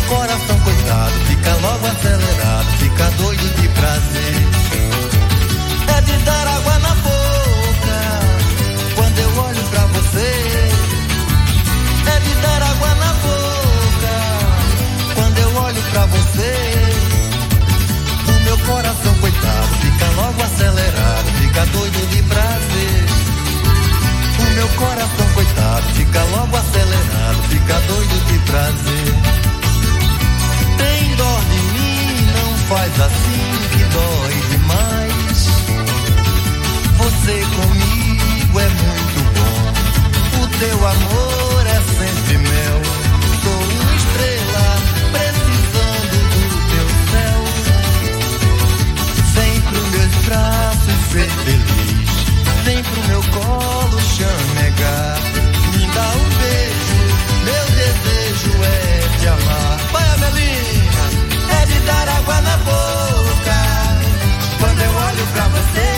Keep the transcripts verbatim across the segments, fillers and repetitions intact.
coração, coitado, fica logo acelerado, fica doido de prazer. É de dar água na boca quando eu olho pra você. É de dar água na boca quando eu olho pra você. O meu coração, coitado, fica logo acelerado, fica doido de prazer. O meu coração, coitado, fica logo acelerado, fica doido de prazer. Tem dó de mim, não faz assim que dói demais. Você comigo é muito bom, o teu amor é sempre mel. Sou uma estrela precisando do teu céu. Vem pros meus braços ser feliz, vem pro meu colo chamegar. Me dá um beijo, meu desejo é te amar. Vai, Amelina, é de dar água na boca quando eu olho pra você.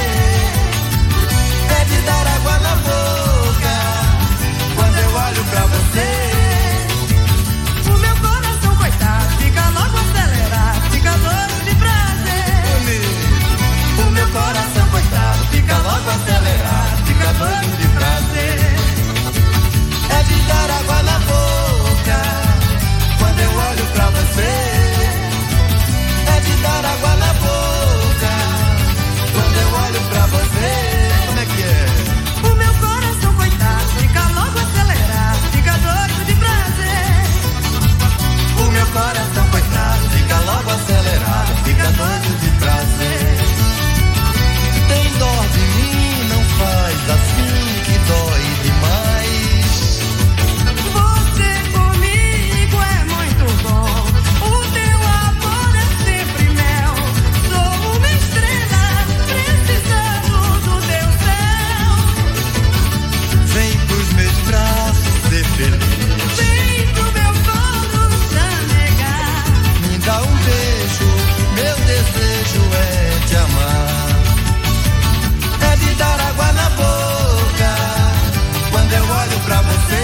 É de dar água na boca quando eu olho pra você. O meu coração, coitado, fica logo acelerado, fica doido de prazer. O meu coração, coitado, fica logo acelerado, fica doido de prazer. É de dar água na boca quando eu olho pra você. É de dar água na boca quando eu olho pra você. Como é que é? O meu coração, coitado, fica logo acelerado, fica doido de prazer. O meu coração, coitado, fica logo acelerado, fica doido de prazer. Tem dó de mim, não faz assim que dói demais. Você comigo é muito bom, o teu amor é sempre mel. Sou uma estrela precisando do teu céu. Vem pros meus braços ser feliz, Vem pro meu colo chamegar. me dá um beijo, meu desejo é te amar. É de dar água na boca quando eu olho pra você.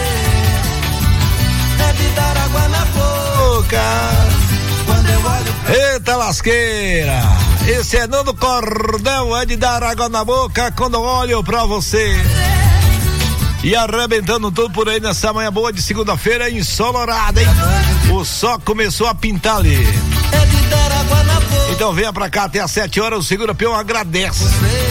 É de dar água na boca quando eu olho pra você. Eita lasqueira, esse é Nando Cordel, é de dar água na boca quando eu olho pra você. E arrebentando tudo por aí nessa manhã boa de segunda-feira ensolarada, hein? O sol começou a pintar ali. É de dar água na boca. Então venha pra cá até às sete horas, o Segura Peão agradece.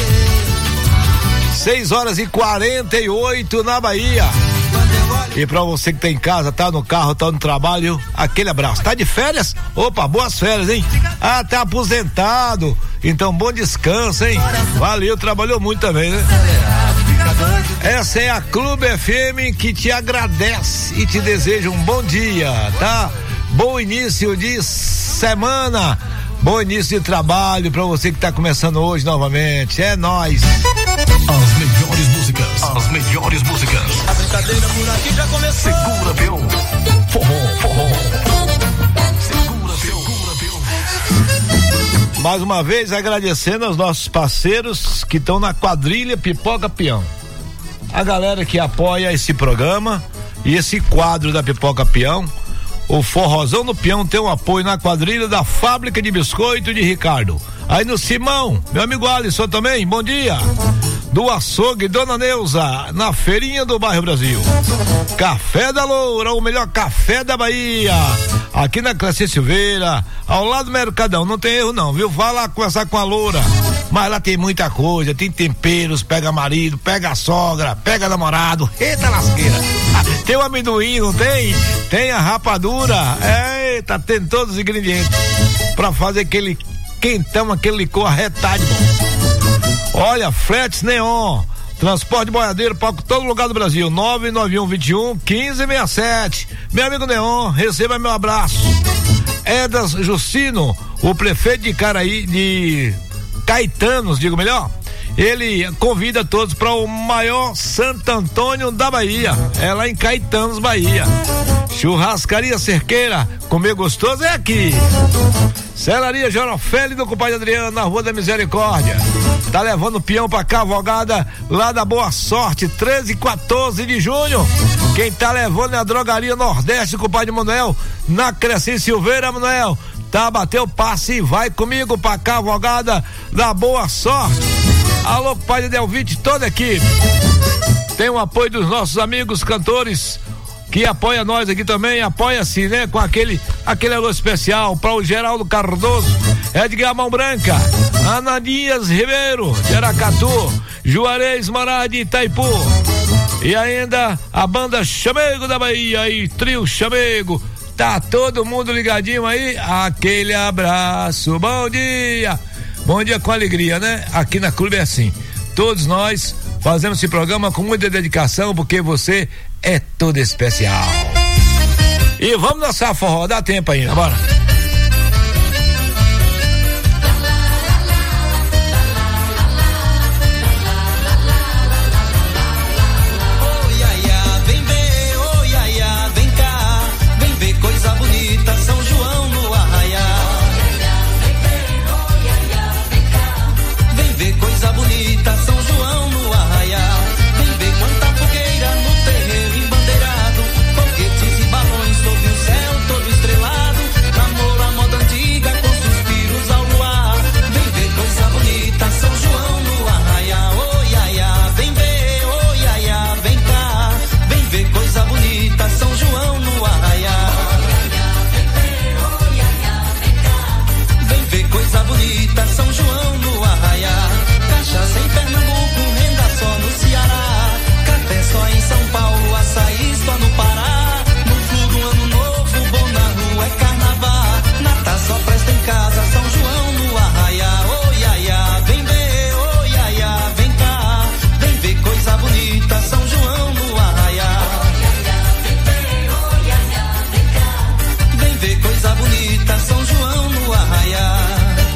seis horas e quarenta e oito na Bahia. E pra você que tá em casa, tá no carro, tá no trabalho, aquele abraço. Tá de férias? Opa, boas férias, hein? Ah, tá aposentado. Então, bom descanso, hein? Valeu, trabalhou muito também, né? Essa é a Clube F M que te agradece e te deseja um bom dia, tá? Bom início de semana. Bom início de trabalho pra você que tá começando hoje novamente. É nóis. As melhores músicas, as melhores músicas. A brincadeira por aqui já começou. Segura, Peão. Forró, forró. Segura, Peão. Segura, Peão. Mais uma vez agradecendo aos nossos parceiros que estão na quadrilha Pipoca Peão. A galera que apoia esse programa e esse quadro da Pipoca Peão. O Forrozão do Peão tem um apoio na quadrilha da Fábrica de Biscoito de Ricardo. Aí no Simão, meu amigo Alisson também, bom dia. Do Açougue Dona Neuza, na feirinha do bairro Brasil. Café da Loura, o melhor café da Bahia. Aqui na Clécia Silveira, ao lado do Mercadão, não tem erro não, viu? Vá lá conversar com a Loura. Mas lá tem muita coisa, tem temperos, pega marido, pega a sogra, pega namorado. Eita lasqueira. Tem o amendoim, não tem? Tem a rapadura. Eita, tem todos os ingredientes pra fazer aquele quentão, aquele licor arretado bom. Olha, Fretes Neon, transporte boiadeiro para todo lugar do Brasil. nove nove um, vinte e um, quinze sessenta e sete. Meu amigo Neon, receba meu abraço. Edas Justino, o prefeito de Caraí, de Caetanos, digo melhor. Ele convida todos para o maior Santo Antônio da Bahia. É lá em Caetanos, Bahia. Churrascaria Cerqueira, comer gostoso é aqui. Celaria Jorofeli do compadre Adriano, na Rua da Misericórdia. Tá levando o peão pra cavalgada lá da Boa Sorte, treze e quatorze de junho. Quem tá levando é a Drogaria Nordeste, compadre Manuel, na Crescente Silveira, Manuel. Tá, bateu passe e vai comigo pra cavalgada da boa sorte. Alô, compadre Delvite, toda a equipe. Tem o apoio dos nossos amigos cantores que apoia nós aqui também, apoia-se, né? Com aquele, aquele alô especial para o Geraldo Cardoso, Edgar Mão Branca, Ananias Ribeiro, de Aracatu, Juarez Mará de Itaipu, e ainda a banda Chamego da Bahia e Trio Chamego. Tá todo mundo ligadinho aí? Aquele abraço, bom dia! Bom dia com alegria, né? Aqui na Clube é assim. Todos nós fazemos esse programa com muita dedicação, porque você é todo especial. E vamos dançar forró, dá tempo ainda, bora. Coisa bonita, São João no arraial. Vem ver coisa bonita, São João no arraial. Vem ver quanta fogueira no terreiro embandeirado, foguetes e balões sob o céu todo estrelado. Namoro a moda antiga com suspiros ao luar. Vem ver coisa bonita, São João no arraial. Oh, ia, ia. Vem ver, oh, ia, ia. Vem cá. Vem ver coisa bonita, São João no arraial. Coisa bonita, São João no arraial. Cachaça em Pernambuco, renda só no Ceará. Café só em São Paulo, açaí só no Pará. No fludo, ano novo, bom na rua é carnaval. Natal só presta em casa, São João no arraial. Oh, ia, ia, vem ver, oh, ia, ia, vem cá. Vem ver coisa bonita, São João no arraial. Vem ver coisa bonita, São João no arraial.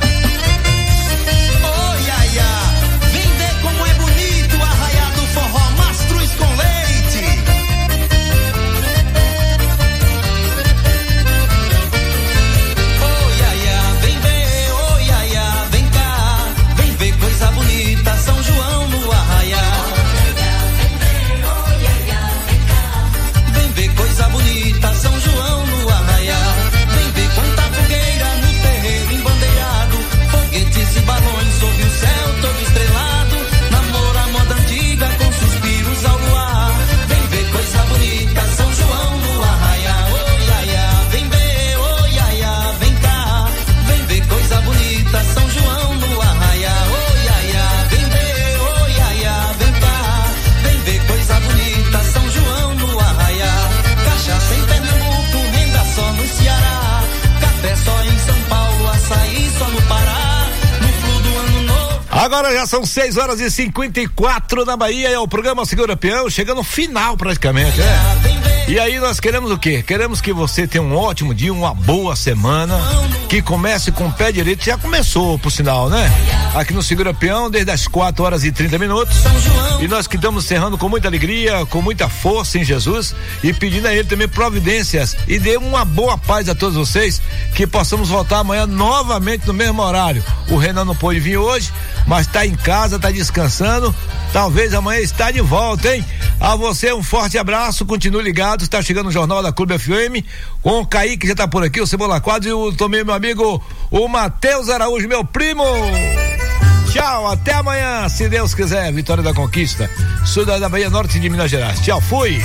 São João no arraial. Vem ver quanta fogueira no terreiro embandeirado, foguetes e balões sob o céu todo estrelado. Namoro a moda antiga com suspiros ao luar. Vem ver coisa bonita, São João no arraial. Oh, ia, ia. Vem ver, oh, ia, ia. Vem cá. Vem ver coisa bonita, São João no arraial. Oh, ia, ia. Vem ver, oh, ia, ia. Vem cá. Vem ver coisa bonita, São João no arraial. Cachaça em Pernambuco, renda só no Ceará. Café só em São Paulo, açaí só no Pará. No flu do ano novo. Agora já são seis horas e cinquenta e quatro na Bahia, é o programa Segura Peão, chegando ao final praticamente, né? E aí nós queremos o quê? Queremos que você tenha um ótimo dia, uma boa semana, que comece com o pé direito, já começou, por sinal, né? Aqui no Segura Peão, desde as quatro horas e trinta minutos, e nós que estamos encerrando com muita alegria, com muita força em Jesus, e pedindo a Ele também providências, e dê uma boa paz a todos vocês, que possamos voltar amanhã novamente no mesmo horário. O Renan não pôde vir hoje, mas está em casa, está descansando, talvez amanhã está de volta, hein? A você um forte abraço, continue ligado, está chegando o Jornal da Clube F M, com o Kaique já está por aqui, o Cebola Quadros, e o também meu amigo, o Matheus Araújo, meu primo. Tchau, até amanhã, se Deus quiser. Vitória da Conquista, sul da Bahia, norte de Minas Gerais. Tchau, fui.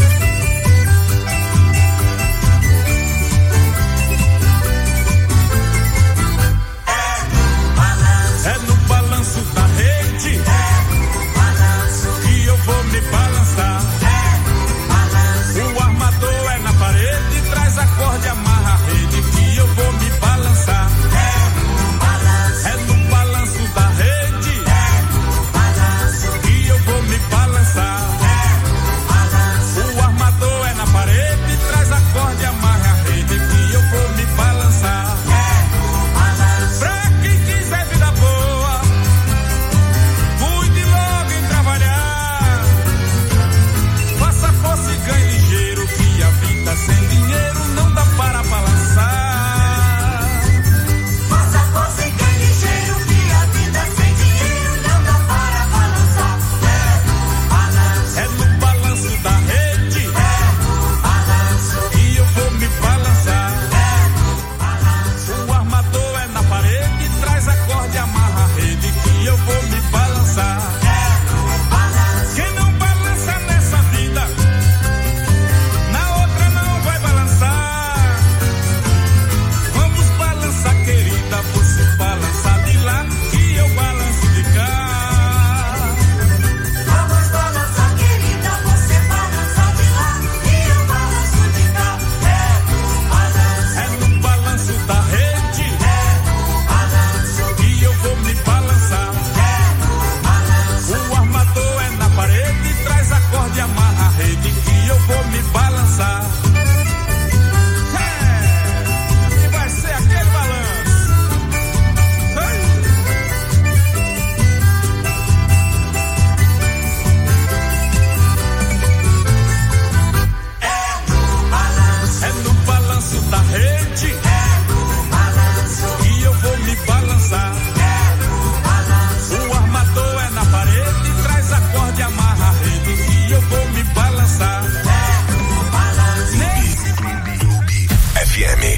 É no balanço da rede, é no balanço que eu vou me balançar. É o armador é na parede, traz a corda e amarra a rede que eu vou me balançar. É no balanço da rede, é no balanço que eu vou me balançar. É o armador é na parede, traz a corda e amarra a rede que eu vou me balançar. Pra quem quiser vida boa, cuide logo em trabalhar. Faça força e ganhe ligeiro, que a vida sem dinheiro não dá para balançar. Faça força e ganhe ligeiro, que a vida sem dinheiro não dá para balançar. É no balanço, é no balanço da rede, é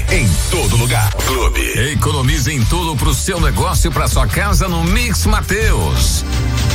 em todo lugar. Clube. Economize em tudo pro seu negócio, pra sua casa no Mix Mateus.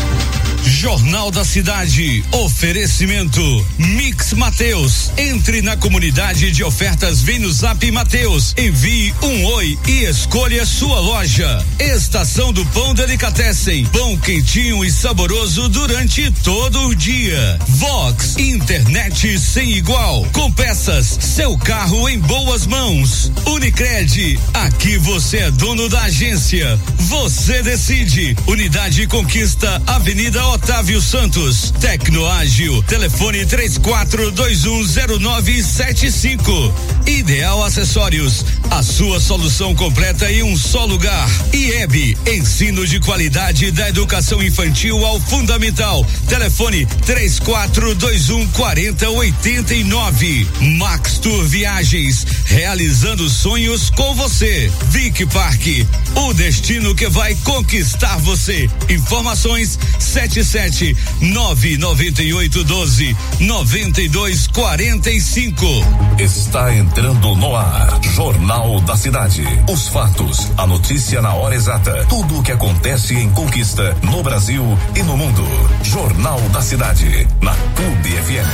Jornal da Cidade, oferecimento Mix Mateus. Entre na comunidade de ofertas, vem no Zap Mateus, envie um oi e escolha sua loja. Estação do Pão Delicatessen, pão quentinho e saboroso durante todo o dia. Vox, internet sem igual, com peças, seu carro em boas mãos. Unicred, aqui você é dono da agência, você decide. Unidade Conquista, Avenida Otávio Santos. Tecnoágil, telefone três quatro dois um zero nove sete cinco. Ideal Acessórios, a sua solução completa em um só lugar. I E B, ensino de qualidade da educação infantil ao fundamental. Telefone três quatro dois um quatro zero oito nove. Max Tour Viagens, realizando sonhos com você. Vic Park, o destino que vai conquistar você. Informações sete sete nove nove oito doze noventa e dois quarenta e cinco. Está entrando no ar, Jornal da Cidade. Os fatos, a notícia na hora exata, tudo o que acontece em Conquista, no Brasil e no mundo. Jornal da Cidade, na Clube F M.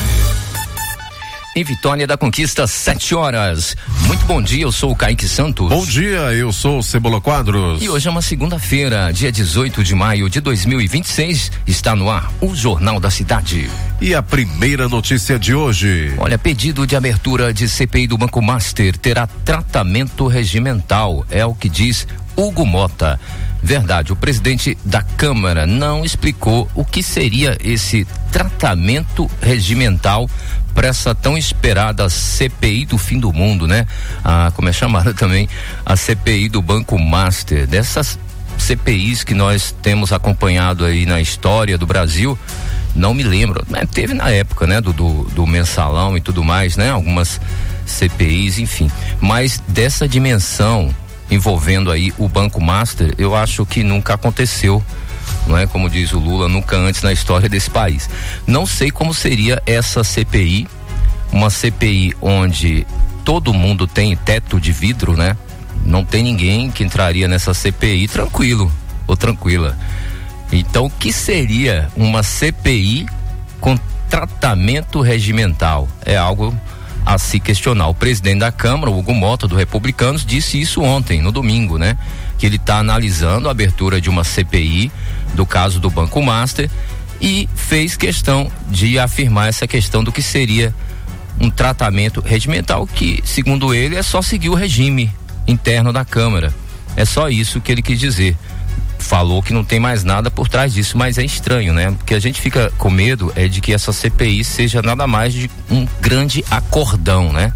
Em Vitória da Conquista, sete horas. Muito bom dia, eu sou o Kaique Santos. Bom dia, eu sou o Cebola Quadros. E hoje é uma segunda-feira, dia dezoito de maio de dois mil e vinte e seis, está no ar o Jornal da Cidade. E a primeira notícia de hoje. Olha, pedido de abertura de C P I do Banco Master terá tratamento regimental, é o que diz Hugo Mota. Verdade, o presidente da Câmara não explicou o que seria esse tratamento regimental para essa tão esperada C P I do fim do mundo, né? Ah, como é chamada também a C P I do Banco Master. Dessas C P Is que nós temos acompanhado aí na história do Brasil, não me lembro, né? Teve na época, né? Do, do, do mensalão e tudo mais, né? Algumas C P Is, enfim, mas dessa dimensão envolvendo aí o Banco Master, eu acho que nunca aconteceu, não é? Como diz o Lula, nunca antes na história desse país. Não sei como seria essa C P I, uma C P I onde todo mundo tem teto de vidro, né? Não tem ninguém que entraria nessa C P I tranquilo ou tranquila. Então, o que seria uma C P I com tratamento regimental? É algo a se questionar. O presidente da Câmara, o Hugo Mota, do Republicanos, disse isso ontem, no domingo, né? Que ele está analisando a abertura de uma C P I do caso do Banco Master e fez questão de afirmar essa questão do que seria um tratamento regimental, que, segundo ele, é só seguir o regime interno da Câmara. É só isso que ele quis dizer. Falou que não tem mais nada por trás disso, mas é estranho, né? Porque a gente fica com medo é de que essa C P I seja nada mais de um grande acordão, né?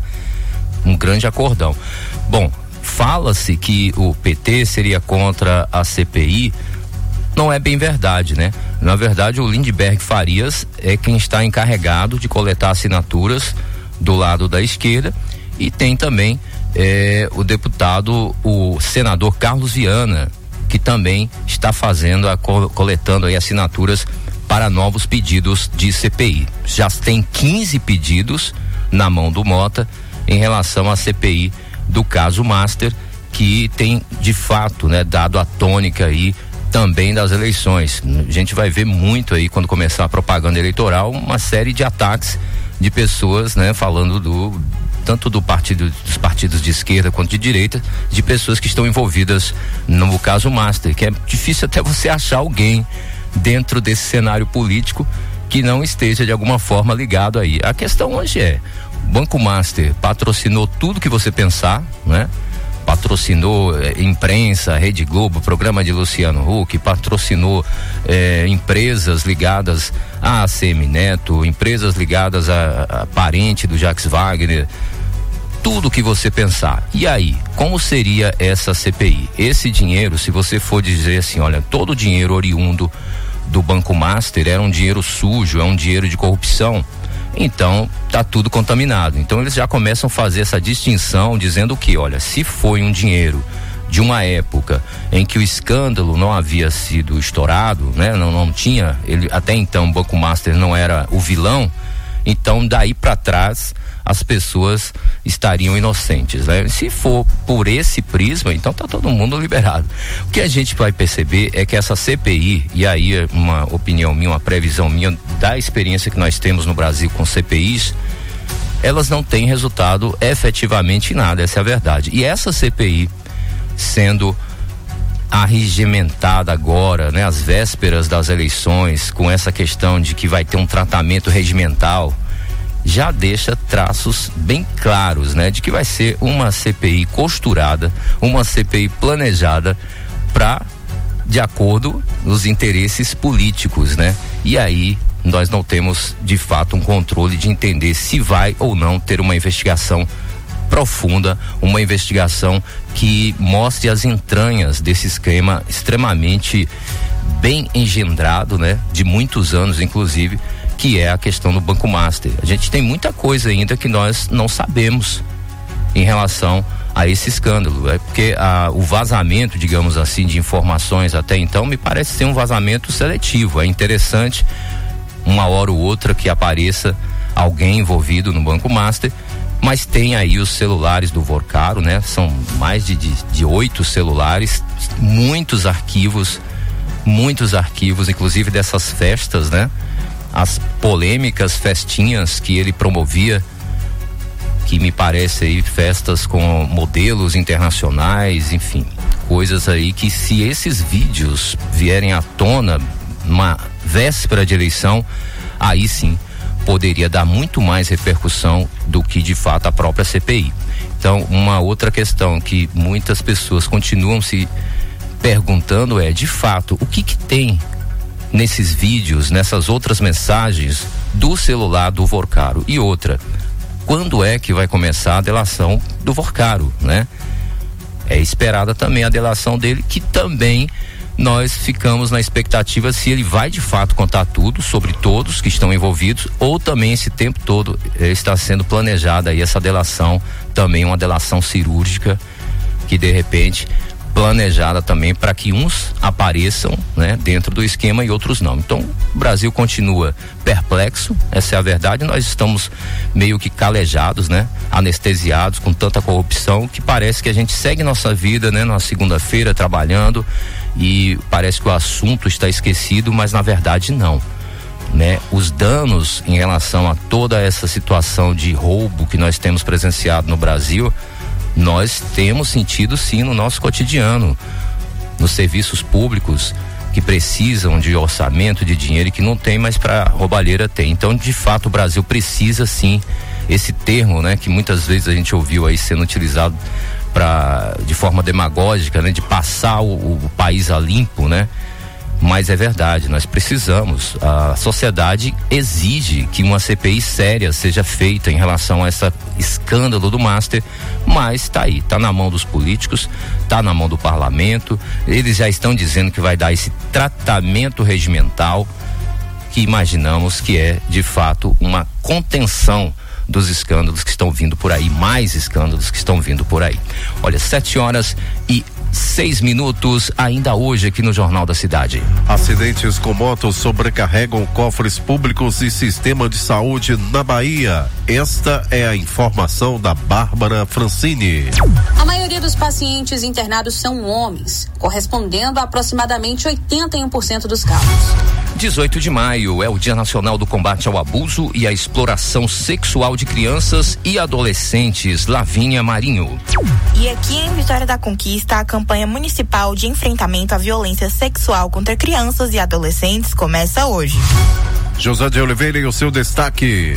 Um grande acordão. Bom, fala-se que o P T seria contra a C P I, não é bem verdade, né? Na verdade, o Lindbergh Farias é quem está encarregado de coletar assinaturas do lado da esquerda, e tem também é, o deputado, o senador Carlos Viana, que também está fazendo, a, coletando aí assinaturas para novos pedidos de C P I. Já tem quinze pedidos na mão do Mota em relação à C P I do caso Master, que tem de fato, né, dado a tônica aí também das eleições. A gente vai ver muito aí, quando começar a propaganda eleitoral, uma série de ataques de pessoas, né, falando do tanto do partido, dos partidos de esquerda quanto de direita, de pessoas que estão envolvidas no caso Master, que é difícil até você achar alguém dentro desse cenário político que não esteja de alguma forma ligado aí. A questão hoje é, o Banco Master patrocinou tudo que você pensar, né? Patrocinou eh, imprensa, Rede Globo, programa de Luciano Huck, patrocinou eh, empresas ligadas a Semineto, empresas ligadas a, a parente do Jacques Wagner, tudo que você pensar. E aí, como seria essa C P I? Esse dinheiro, se você for dizer assim, olha, todo o dinheiro oriundo do Banco Master era um dinheiro sujo, é um dinheiro de corrupção, então tá tudo contaminado. Então eles já começam a fazer essa distinção, dizendo que, olha, se foi um dinheiro de uma época em que o escândalo não havia sido estourado, né? Não, não tinha, ele, até então o Banco Master não era o vilão, então daí para trás as pessoas estariam inocentes, né? Se for por esse prisma, então tá todo mundo liberado. O que a gente vai perceber é que essa C P I, e aí é uma opinião minha, uma previsão minha da experiência que nós temos no Brasil com C P Is, elas não têm resultado efetivamente em nada, essa é a verdade. E essa C P I sendo arregimentada agora, né, às vésperas das eleições, com essa questão de que vai ter um tratamento regimental, já deixa traços bem claros, né, de que vai ser uma C P I costurada, uma C P I planejada para, de acordo com os interesses políticos, né? E aí nós não temos de fato um controle de entender se vai ou não ter uma investigação profunda, uma investigação que mostre as entranhas desse esquema extremamente bem engendrado, né? De muitos anos, inclusive, que é a questão do Banco Master. A gente tem muita coisa ainda que nós não sabemos em relação a esse escândalo, é porque a, o vazamento, digamos assim, de informações até então me parece ser um vazamento seletivo. É interessante uma hora ou outra que apareça alguém envolvido no Banco Master, mas tem aí os celulares do Vorcaro, né? São mais de, de, de oito celulares, muitos arquivos, muitos arquivos, inclusive dessas festas, né? As polêmicas festinhas que ele promovia, que me parece aí festas com modelos internacionais, enfim, coisas aí que, se esses vídeos vierem à tona numa véspera de eleição, aí sim poderia dar muito mais repercussão do que de fato a própria C P I. Então, uma outra questão que muitas pessoas continuam se perguntando é, de fato, o que que tem nesses vídeos, nessas outras mensagens do celular do Vorcaro? E outra, quando é que vai começar a delação do Vorcaro, né? É esperada também a delação dele, que também nós ficamos na expectativa se ele vai de fato contar tudo sobre todos que estão envolvidos, ou também esse tempo todo eh, está sendo planejada aí essa delação, também uma delação cirúrgica, que de repente planejada também para que uns apareçam, né, dentro do esquema e outros não. Então, o Brasil continua perplexo, essa é a verdade. Nós estamos meio que calejados, né, anestesiados com tanta corrupção, que parece que a gente segue nossa vida, né, na segunda-feira trabalhando, e parece que o assunto está esquecido, mas na verdade não, né? Os danos em relação a toda essa situação de roubo que nós temos presenciado no Brasil, nós temos sentido sim no nosso cotidiano, nos serviços públicos que precisam de orçamento, de dinheiro, e que não tem, mas para roubalheira tem. Então, de fato, o Brasil precisa sim, esse termo, né, que muitas vezes a gente ouviu aí sendo utilizado para, de forma demagógica, né, de passar o, o país a limpo, né? Mas é verdade, nós precisamos, a sociedade exige que uma C P I séria seja feita em relação a esse escândalo do Master, mas tá aí, tá na mão dos políticos, tá na mão do parlamento, eles já estão dizendo que vai dar esse tratamento regimental, que imaginamos que é, de fato, uma contenção dos escândalos que estão vindo por aí, mais escândalos que estão vindo por aí. Olha, sete horas e Seis minutos, ainda hoje aqui no Jornal da Cidade. Acidentes com motos sobrecarregam cofres públicos e sistema de saúde na Bahia. Esta é a informação da Bárbara Francini. A maioria dos pacientes internados são homens, correspondendo a aproximadamente oitenta e um por cento dos casos. dezoito de maio é o Dia Nacional do Combate ao Abuso e à Exploração Sexual de Crianças e Adolescentes. Lavínia Marinho. E aqui em Vitória da Conquista, a campanha municipal de enfrentamento à violência sexual contra crianças e adolescentes começa hoje. José de Oliveira e o seu destaque.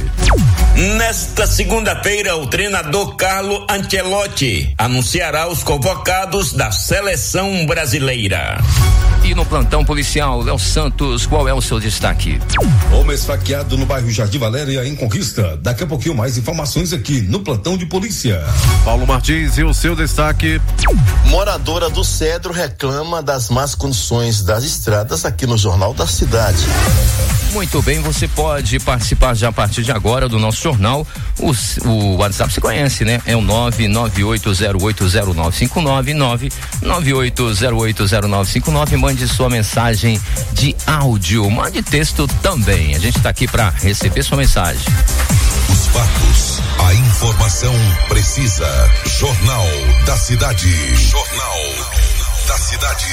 Nesta segunda-feira, o treinador Carlo Ancelotti anunciará os convocados da seleção brasileira. E no plantão policial, Léo Santos, qual é o seu destaque? Homem esfaqueado no bairro Jardim Valéria, em Conquista. Daqui a pouquinho mais informações aqui no plantão de polícia. Paulo Martins e o seu destaque. Moradora do Cedro reclama das más condições das estradas aqui no Jornal da Cidade. Muito bem, você pode participar já a partir de agora do nosso jornal. O, o WhatsApp você conhece, né? É o nove nove oito zero oito zero nove cinco nove, nove nove oito zero oito zero nove cinco nove. Mande sua mensagem de áudio, mande texto também. A gente está aqui para receber sua mensagem. Os fatos ainda Informação precisa. Jornal da Cidade. Jornal da Cidade.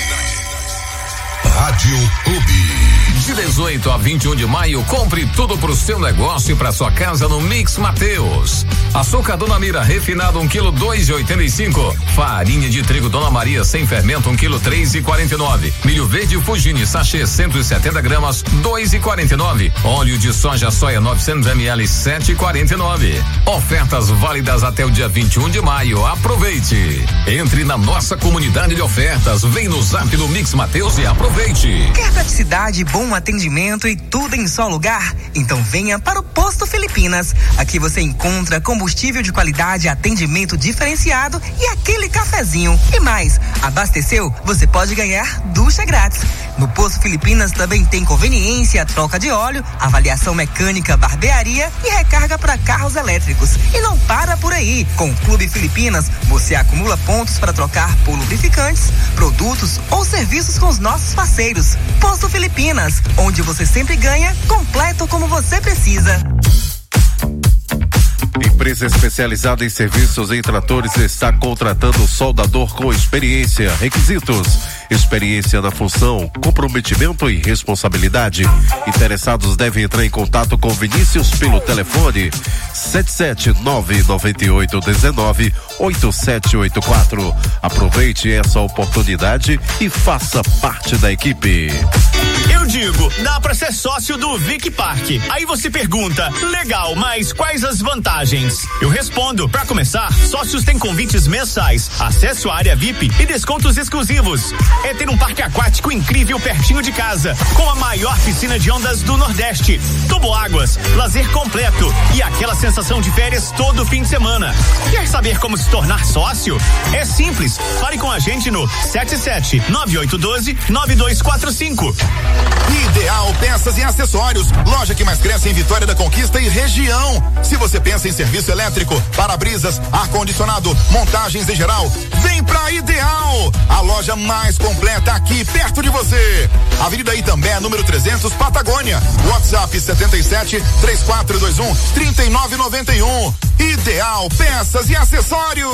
Rádio Clube. De dezoito a vinte e um de maio, compre tudo pro seu negócio e pra sua casa no Mix Mateus. Açúcar Dona Mira refinado um quilo dois e oitenta e cinco. Farinha de trigo Dona Maria sem fermento um quilo três e quarenta e nove. Milho verde Fugini sachê cento e setenta gramas dois e quarenta e nove. Óleo de soja soia novecentos mililitros sete e quarenta e nove. Ofertas válidas até o dia vinte e um de maio. Aproveite. Entre na nossa comunidade de ofertas. Vem no Zap do Mix Mateus e aproveite. Quer praticidade, bom atendimento e tudo em só lugar? Então venha para o Posto Filipinas. Aqui você encontra combustível de qualidade, atendimento diferenciado e aquele cafezinho. E mais, abasteceu? Você pode ganhar ducha grátis. No Posto Filipinas também tem conveniência, troca de óleo, avaliação mecânica, barbearia e recarga para carros elétricos. E não para por aí. Com o Clube Filipinas, você acumula pontos para trocar por lubrificantes, produtos ou serviços com os nossos parceiros. Posto Filipinas, onde você sempre ganha, completo como você precisa. Empresa especializada em serviços em tratores está contratando soldador com experiência. Requisitos: experiência na função, comprometimento e responsabilidade. Interessados devem entrar em contato com Vinícius pelo telefone sete sete nove nove oito um nove oito sete oito quatro. Aproveite essa oportunidade e faça parte da equipe. Eu digo, dá pra ser sócio do Vic Park. Aí você pergunta, legal, mas quais as vantagens? Eu respondo, pra começar, sócios têm convites mensais, acesso à área V I P e descontos exclusivos. É ter um parque aquático incrível pertinho de casa, com a maior piscina de ondas do Nordeste, toboáguas, lazer completo e aquela sensação de férias todo fim de semana. Quer saber como se tornar sócio? É simples, fale com a gente no sete sete nove oito um dois nove dois quatro cinco. Ideal Peças e Acessórios, loja que mais cresce em Vitória da Conquista e região. Se você pensa em serviço elétrico, para-brisas, ar-condicionado, montagens em geral, vem pra Ideal, a loja mais completa aqui perto de você. Avenida Itambé, número trezentos, Patagônia. WhatsApp setenta e sete, três quatro dois um, trinta e nove noventa e um. Ideal Peças e Acessórios.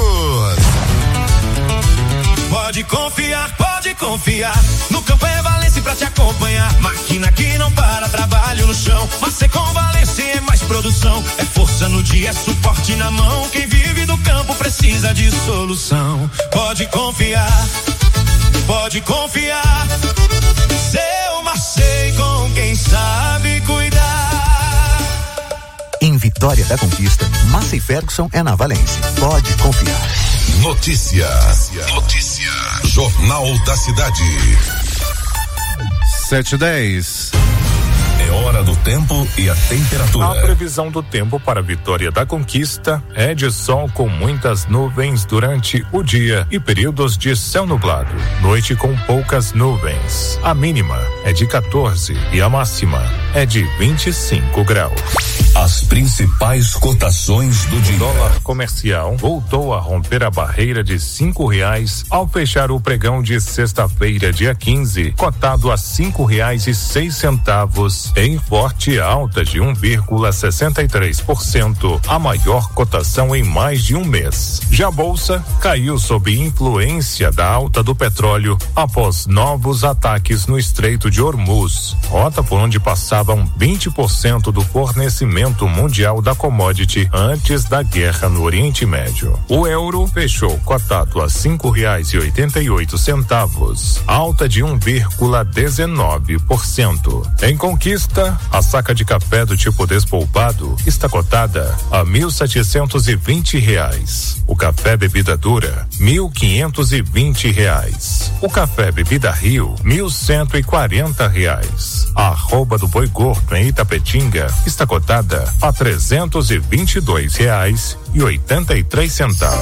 Pode confiar, pode confiar. No Campanha Valência pra te acompanhar. Máquina que não para, trabalho no chão. Mas com Valência é mais produção. É força no dia, é suporte na mão. Quem vive do campo precisa de solução. Pode confiar, pode confiar. Seu Marcei com quem sabe cuidar. Em Vitória da Conquista, Massey Ferguson é na Valência. Pode confiar. Notícia. Notícia. Jornal da Cidade. sete e dez. É hora do tempo e a temperatura. A previsão do tempo para Vitória da Conquista é de sol com muitas nuvens durante o dia e períodos de céu nublado. Noite com poucas nuvens. A mínima é de quatorze e a máxima é de vinte e cinco graus. As principais cotações do dia. Dólar comercial voltou a romper a barreira de cinco reais ao fechar o pregão de sexta-feira, dia quinze, cotado a cinco reais e seis centavos, em forte alta de um vírgula sessenta e três por cento, a maior cotação em mais de um mês. Já a bolsa caiu sob influência da alta do petróleo após novos ataques no Estreito de Hormuz, rota por onde passavam vinte por cento do fornecimento mundial da commodity antes da guerra no Oriente Médio. O euro fechou cotado a cinco reais e oitenta e oito centavos, alta de um vírgula dezenove por cento. Em Conquista, a saca de café do tipo despolpado está cotada a mil setecentos e vinte reais. O café bebida dura, mil quinhentos e vinte reais. O café bebida Rio, mil cento e quarenta reais. A arroba do boi gordo em Itapetinga está cotada a trezentos e vinte e dois reais e oitenta e três centavos.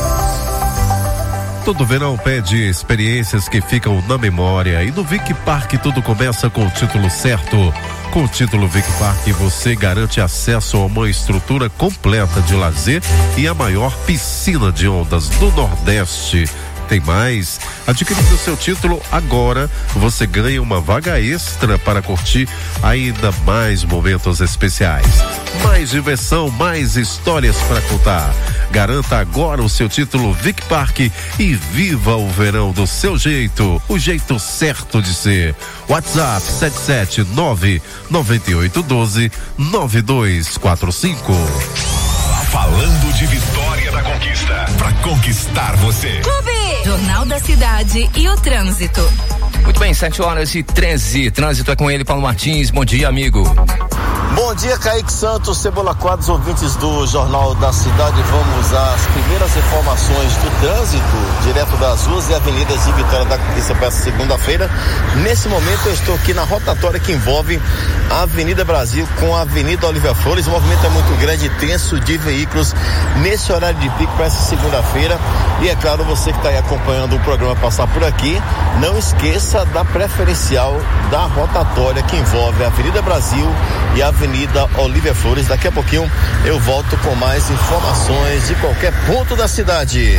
Todo verão pede experiências que ficam na memória e no Vic Park tudo começa com o título certo. Com o título Vic Park você garante acesso a uma estrutura completa de lazer e a maior piscina de ondas do Nordeste. Tem mais. Adquirindo seu título agora, você ganha uma vaga extra para curtir ainda mais momentos especiais. Mais diversão, mais histórias para contar. Garanta agora o seu título Vic Park e viva o verão do seu jeito, o jeito certo de ser. WhatsApp sete sete nove nove oito um dois nove dois quatro cinco. Falando de Vitória da Conquista, pra conquistar você. Clube, Jornal da Cidade e o Trânsito. Muito bem, sete horas e treze. Trânsito é com ele, Paulo Martins. Bom dia, amigo. Bom dia, Kaique Santos, Cebola Quadros, ouvintes do Jornal da Cidade. Vamos às primeiras informações do trânsito, direto das ruas e avenidas de Vitória da Conquista para essa segunda-feira. Nesse momento eu estou aqui na rotatória que envolve a Avenida Brasil com a Avenida Olívia Flores. O movimento é muito grande e tenso de veículos nesse horário de pico para essa segunda-feira. E é claro, você que está aí acompanhando o programa passar por aqui, não esqueça da preferencial da rotatória que envolve a Avenida Brasil e a Avenida Olívia Flores. Daqui a pouquinho eu volto com mais informações de qualquer ponto da cidade.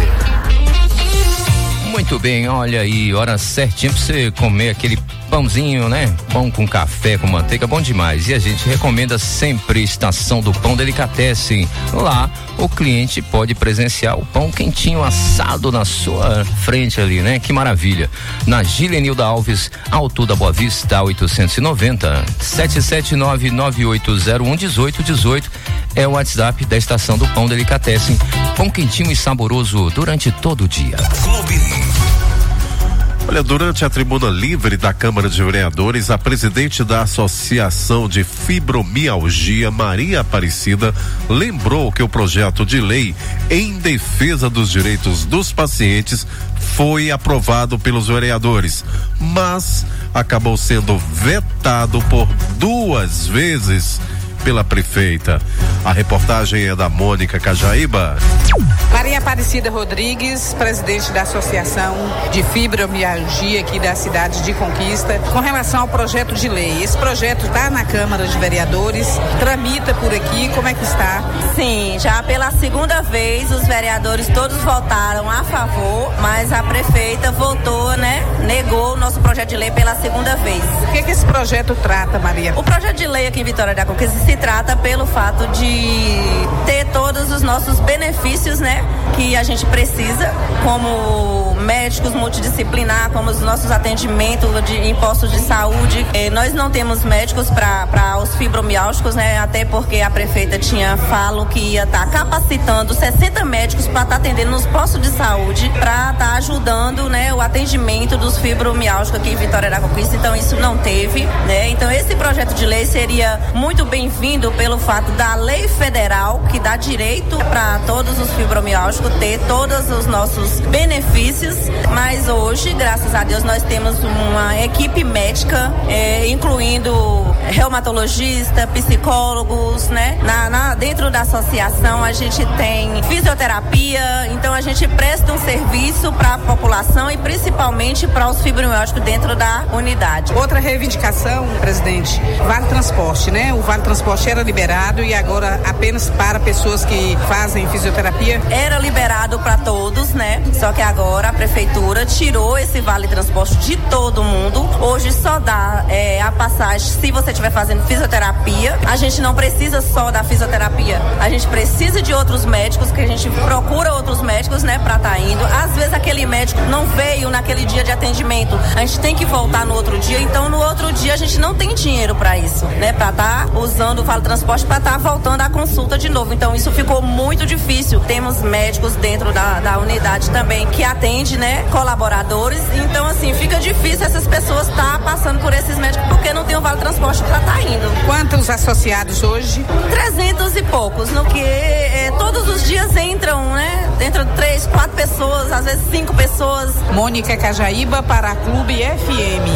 Muito bem, olha aí, hora certinha pra você comer aquele pãozinho, né? Pão com café, com manteiga, bom demais. E a gente recomenda sempre Estação do Pão Delicatessen. Lá, o cliente pode presenciar o pão quentinho assado na sua frente ali, né? Que maravilha. Na Gilenilda Alves, Alto da Boa Vista, oitocentos e noventa, sete sete nove nove oito zero um um oito um oito é o WhatsApp da Estação do Pão Delicatessen. Pão quentinho e saboroso durante todo o dia. Clube. Olha, durante a tribuna livre da Câmara de Vereadores, a presidente da Associação de Fibromialgia, Maria Aparecida, lembrou que o projeto de lei em defesa dos direitos dos pacientes foi aprovado pelos vereadores, mas acabou sendo vetado por duas vezes pela prefeita. A reportagem é da Mônica Cajaíba. Maria Aparecida Rodrigues, presidente da Associação de Fibromialgia aqui da cidade de Conquista, com relação ao projeto de lei. Esse projeto está na Câmara de Vereadores, tramita por aqui, como é que está? Sim, já pela segunda vez os vereadores todos votaram a favor, mas a prefeita votou, né? Negou o nosso projeto de lei pela segunda vez. O que que esse projeto trata, Maria? O projeto de lei aqui em Vitória da Conquista se trata pelo fato de ter todos os nossos benefícios, né? Que a gente precisa, como médicos multidisciplinar, como os nossos atendimentos de impostos de saúde. Eh, nós não temos médicos para os fibromialgicos, né? Até porque a prefeita tinha falo que ia estar tá capacitando sessenta médicos para estar tá atendendo nos postos de saúde, para estar tá ajudando, né, o atendimento dos fibromialgicos aqui em Vitória da Conquista. Então isso não teve, né? Então esse projeto de lei seria muito bem-vindo pelo fato da lei federal que dá direito para todos os fibromialgicos ter todos os nossos benefícios, mas hoje, graças a Deus, nós temos uma equipe médica, eh, incluindo reumatologista, psicólogos, né? Na, na, dentro da associação a gente tem fisioterapia, então a gente presta um serviço para a população e principalmente para os fibromialgicos dentro da unidade. Outra reivindicação, presidente, Vale Transporte, né? O Vale Transporte era liberado e agora apenas para pessoas que fazem fisioterapia? Era liberado para todos, né? Só que agora a prefeitura tirou esse Vale Transporte de todo mundo. Hoje só dá é, a passagem se você estiver fazendo fisioterapia. A gente não precisa só da fisioterapia. A gente precisa de outros médicos, que a gente procura outros médicos, né? Pra tá indo. Às vezes aquele médico não veio naquele dia de atendimento. A gente tem que voltar no outro dia. Então no outro dia a gente não tem dinheiro para isso, né? Pra tá usando o Vale Transporte para tá voltando à consulta de novo. Então isso ficou muito difícil. Temos médicos dentro da, da unidade também que atende, né? Colaboradores. Então assim, fica difícil essas pessoas tá passando por esses médicos porque não tem o Vale Transporte para tá indo. Quantos associados hoje? trezentos e poucos, no que é, todos os dias entram, né? Entram três, quatro pessoas, às vezes cinco pessoas. Mônica Cajaíba para a Clube F M.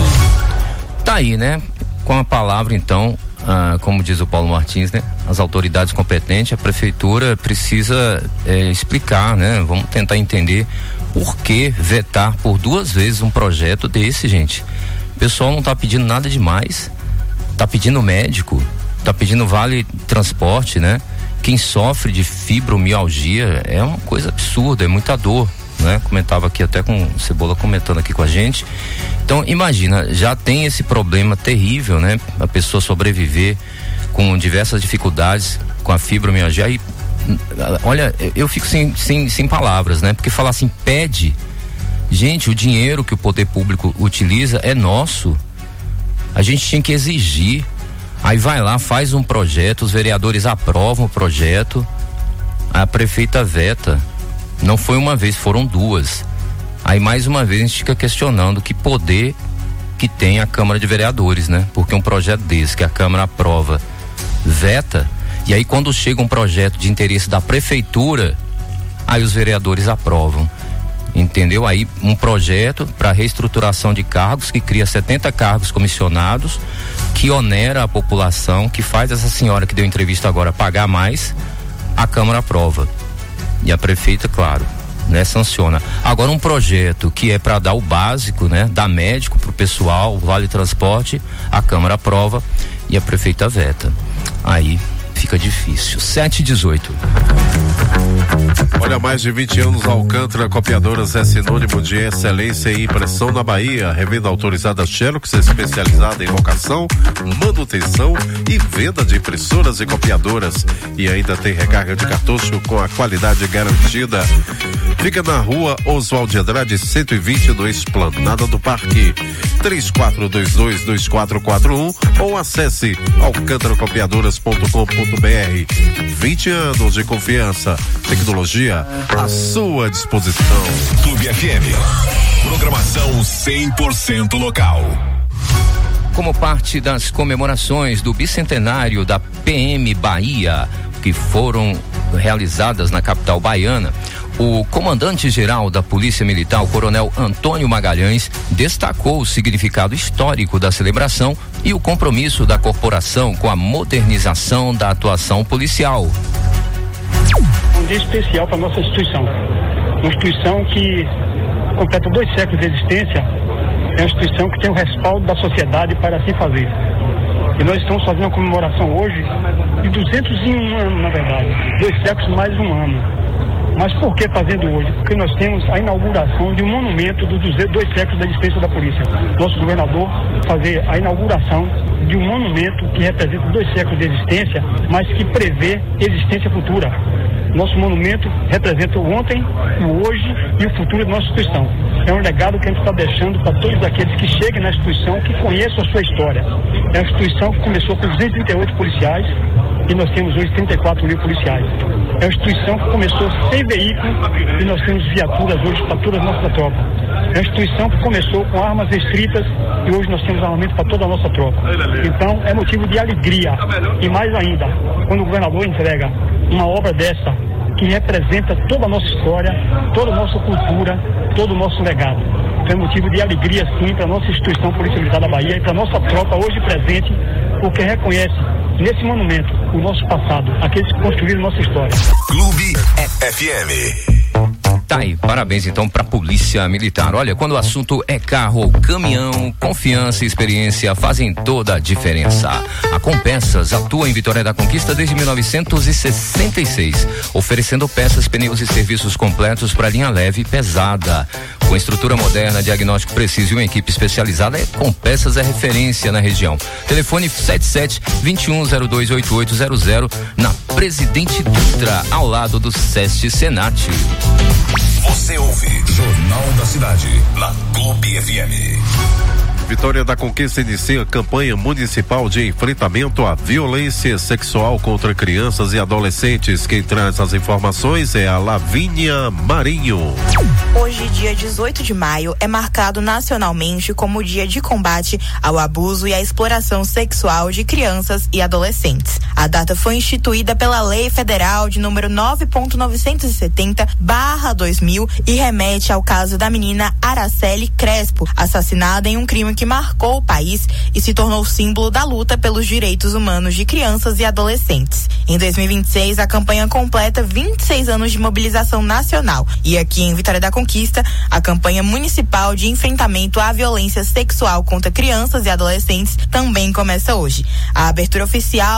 Tá aí, né? Com a palavra então, ah, como diz o Paulo Martins, né? As autoridades competentes, a prefeitura precisa eh, explicar, né? Vamos tentar entender por que vetar por duas vezes um projeto desse, gente. O pessoal não tá pedindo nada demais, tá pedindo médico, tá pedindo vale transporte, né? Quem sofre de fibromialgia é uma coisa absurda, é muita dor. né? Comentava aqui até com o Cebola comentando aqui com a gente. Então, imagina, já tem esse problema terrível, né? A pessoa sobreviver com diversas dificuldades com a fibromialgia. Aí, olha, eu fico sem, sem, sem palavras, né? Porque falar assim, pede, gente, o dinheiro que o poder público utiliza é nosso. A gente tinha que exigir. Aí vai lá, faz um projeto, os vereadores aprovam o projeto, a prefeita veta. Não foi uma vez, foram duas. Aí mais uma vez a gente fica questionando que poder que tem a Câmara de Vereadores, né? Porque um projeto desse que a Câmara aprova, veta, e aí quando chega um projeto de interesse da prefeitura, aí os vereadores aprovam. Entendeu? Aí um projeto para reestruturação de cargos que cria setenta cargos comissionados, que onera a população, que faz essa senhora que deu entrevista agora pagar mais, a Câmara aprova. E a prefeita, claro, né, sanciona. Agora um projeto que é para dar o básico, né, dar médico pro pessoal, vale transporte, a Câmara aprova e a prefeita veta. Aí fica difícil. sete e dezoito. Olha, há mais de vinte anos, a Alcântara Copiadoras é sinônimo de excelência em impressão na Bahia. Revenda autorizada Xerox, especializada em locação, manutenção e venda de impressoras e copiadoras. E ainda tem recarga de cartucho com a qualidade garantida. Fica na rua Oswaldo de Andrade, cento e vinte, no Esplanada do Parque. três quatro dois dois, dois quatro quatro um ou acesse alcântara copiadoras ponto com ponto b r. vinte anos de confiança, tecnologia à sua disposição. Clube F M. Programação cem por cento local. Como parte das comemorações do bicentenário da P M Bahia, que foram realizadas na capital baiana, o comandante-geral da Polícia Militar, o coronel Antônio Magalhães, destacou o significado histórico da celebração e o compromisso da corporação com a modernização da atuação policial. Um dia especial para nossa instituição. Uma instituição que completa dois séculos de existência, é uma instituição que tem o respaldo da sociedade para assim fazer. E nós estamos fazendo uma comemoração hoje de duzentos e um anos, na verdade. Dois séculos mais um ano. Mas por que fazendo hoje? Porque nós temos a inauguração de um monumento dos dois séculos da existência da polícia. Nosso governador fazer a inauguração de um monumento que representa dois séculos de existência, mas que prevê existência futura. Nosso monumento representa o ontem, o hoje e o futuro da nossa instituição. É um legado que a gente está deixando para todos aqueles que cheguem na instituição, que conheçam a sua história. É uma instituição que começou com duzentos e trinta e oito policiais e nós temos hoje trinta e quatro mil policiais. É uma instituição que começou sem veículo e nós temos viaturas hoje para toda a nossa tropa. É uma instituição que começou com armas restritas e hoje nós temos armamento para toda a nossa tropa. Então é motivo de alegria. E mais ainda, quando o governador entrega uma obra dessa que representa toda a nossa história, toda a nossa cultura, todo o nosso legado. Então é motivo de alegria sim para a nossa instituição Polícia Militar da Bahia e para a nossa tropa hoje presente, porque reconhece nesse monumento o nosso passado, aqueles que construíram nossa história. Clube F M. Tá aí, parabéns então pra Polícia Militar. Olha, quando o assunto é carro ou caminhão, confiança e experiência fazem toda a diferença. A Compeças atua em Vitória da Conquista desde mil novecentos e sessenta e seis, oferecendo peças, pneus e serviços completos para linha leve e pesada. Com estrutura moderna, diagnóstico preciso e uma equipe especializada, Compeças é referência na região. Telefone sete sete, dois um zero dois oito oito zero zero, na Presidente Dutra, ao lado do SESC Senat. Você ouve Jornal da Cidade, na Clube F M. Vitória da Conquista inicia a campanha municipal de enfrentamento à violência sexual contra crianças e adolescentes. Quem traz as informações é a Lavínia Marinho. Hoje, dia dezoito de maio, é marcado nacionalmente como dia de combate ao abuso e à exploração sexual de crianças e adolescentes. A data foi instituída pela Lei Federal de número nove ponto novecentos e setenta barra dois mil e remete ao caso da menina Araceli Crespo, assassinada em um crime que marcou o país e se tornou símbolo da luta pelos direitos humanos de crianças e adolescentes. Em dois mil e vinte e seis, a campanha completa vinte e seis anos de mobilização nacional e aqui em Vitória da Conquista, a campanha municipal de enfrentamento à violência sexual contra crianças e adolescentes também começa hoje. A abertura oficial acontece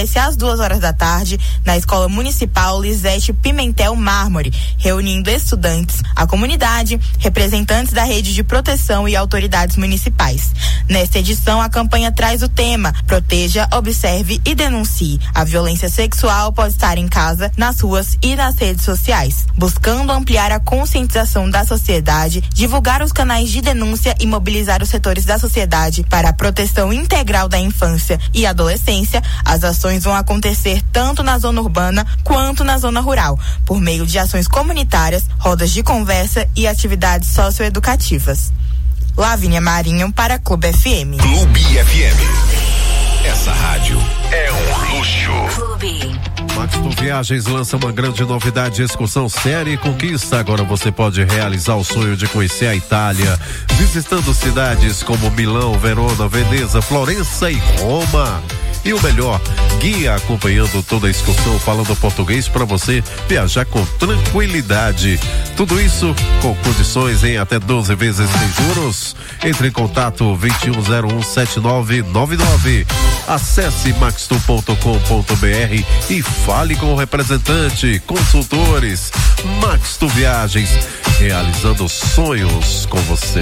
acontece às duas horas da tarde na Escola Municipal Lisete Pimentel Mármore, reunindo estudantes, a comunidade, representantes da rede de proteção e autoridades municipais. Nesta edição, a campanha traz o tema Proteja, Observe e Denuncie. A violência sexual pode estar em casa, nas ruas e nas redes sociais, buscando ampliar a conscientização da sociedade, divulgar os canais de denúncia e mobilizar os setores da sociedade para a proteção integral da infância e adolescência. As ações vão acontecer tanto na zona urbana quanto na zona rural, por meio de ações comunitárias, rodas de conversa e atividades socioeducativas. Lavínia Marinho para Clube F M. Clube F M. Essa rádio é um luxo. Clube. Maxton Viagens lança uma grande novidade, excursão série Conquista. Agora você pode realizar o sonho de conhecer a Itália, visitando cidades como Milão, Verona, Veneza, Florença e Roma. E o melhor, guia acompanhando toda a excursão, falando português para você viajar com tranquilidade. Tudo isso com condições em até doze vezes sem juros. Entre em contato vinte e um zero um sete nove nove nove. Acesse maxton ponto com ponto br e fale com o representante, consultores. Maxton Viagens, realizando sonhos com você.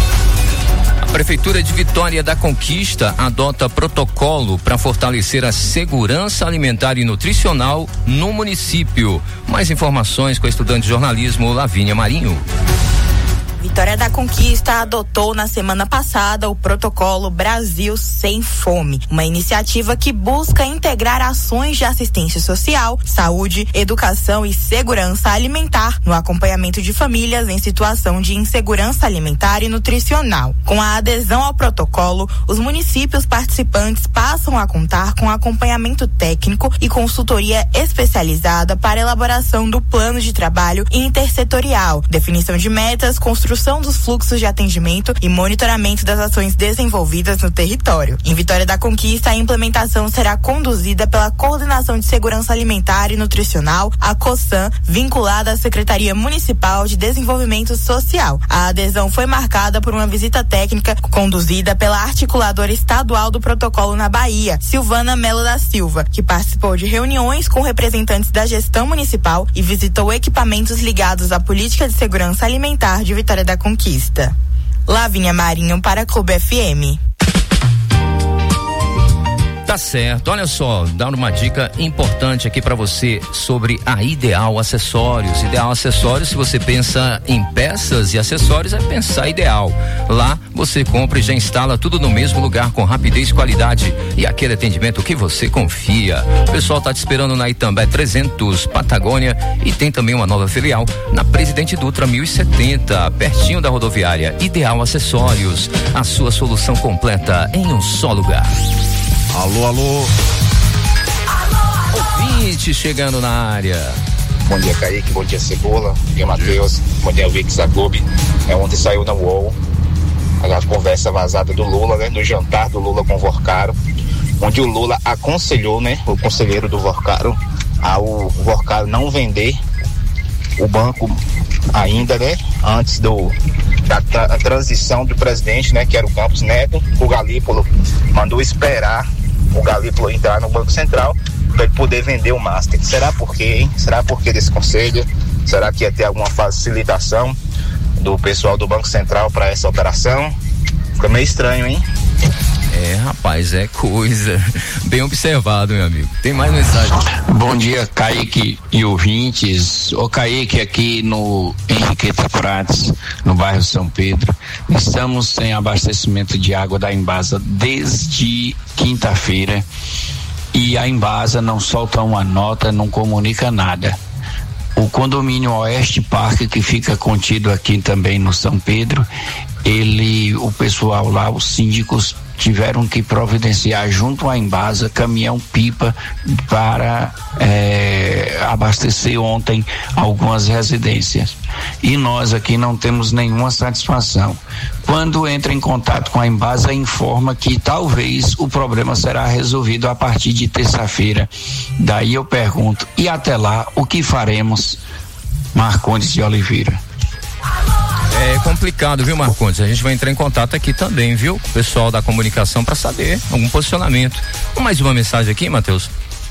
A Prefeitura de Vitória da Conquista adota protocolo para fortalecer a segurança alimentar e nutricional no município. Mais informações com a estudante de jornalismo Lavínia Marinho. Vitória da Conquista adotou na semana passada o protocolo Brasil Sem Fome, uma iniciativa que busca integrar ações de assistência social, saúde, educação e segurança alimentar no acompanhamento de famílias em situação de insegurança alimentar e nutricional. Com a adesão ao protocolo, os municípios participantes passam a contar com acompanhamento técnico e consultoria especializada para elaboração do plano de trabalho intersetorial, definição de metas, construção dos fluxos de atendimento e monitoramento das ações desenvolvidas no território. Em Vitória da Conquista, a implementação será conduzida pela Coordenação de Segurança Alimentar e Nutricional, a COSAN, vinculada à Secretaria Municipal de Desenvolvimento Social. A adesão foi marcada por uma visita técnica conduzida pela articuladora estadual do protocolo na Bahia, Silvana Melo da Silva, que participou de reuniões com representantes da gestão municipal e visitou equipamentos ligados à política de segurança alimentar de Vitória da Conquista. Lavínia Marinho para Clube F M. Tá certo, olha só, dando uma dica importante aqui para você sobre a Ideal Acessórios. Ideal Acessórios, se você pensa em peças e acessórios, é pensar Ideal. Lá você compra e já instala tudo no mesmo lugar com rapidez, qualidade e aquele atendimento que você confia. O pessoal tá te esperando na Itambé trezentos, Patagônia, e tem também uma nova filial na Presidente Dutra mil e setenta, pertinho da rodoviária. Ideal Acessórios, a sua solução completa em um só lugar. Alô, alô. Ouvinte chegando na área. Bom dia, Kaique. Bom dia, Cebola. Bom dia, Matheus. Bom dia, Vix da Clube. É, ontem saiu na U O L a conversa vazada do Lula, né? No jantar do Lula com o Vorcaro, onde o Lula aconselhou, né? O conselheiro do Vorcaro, ao Vorcaro não vender o banco ainda, né? Antes do da tra- transição do presidente, né? Que era o Campos Neto. O Galípolo mandou esperar o Galípolo entrar no Banco Central para ele poder vender o Master. Será por quê, hein? Será por quê desse conselho? Será que ia ter alguma facilitação do pessoal do Banco Central para essa operação? Fica meio estranho, hein? É, rapaz, é coisa. Bem observado, meu amigo. Tem mais mensagem. Bom dia, Kaique e ouvintes. Ô Kaique, aqui no Henriqueta Prates, no bairro São Pedro, estamos sem abastecimento de água da Embasa desde quinta-feira e a Embasa não solta uma nota, não comunica nada. O condomínio Oeste Parque, que fica contido aqui também no São Pedro, ele, o pessoal lá, os síndicos tiveram que providenciar junto à Embasa caminhão-pipa para é, abastecer ontem algumas residências. E nós aqui não temos nenhuma satisfação. Quando entra em contato com a Embasa, informa que talvez o problema será resolvido a partir de terça-feira. Daí eu pergunto, e até lá, o que faremos? Marcondes de Oliveira. É complicado, viu, Marcondes? A gente vai entrar em contato aqui também, viu? O pessoal da comunicação para saber algum posicionamento. Mais uma mensagem aqui, Matheus.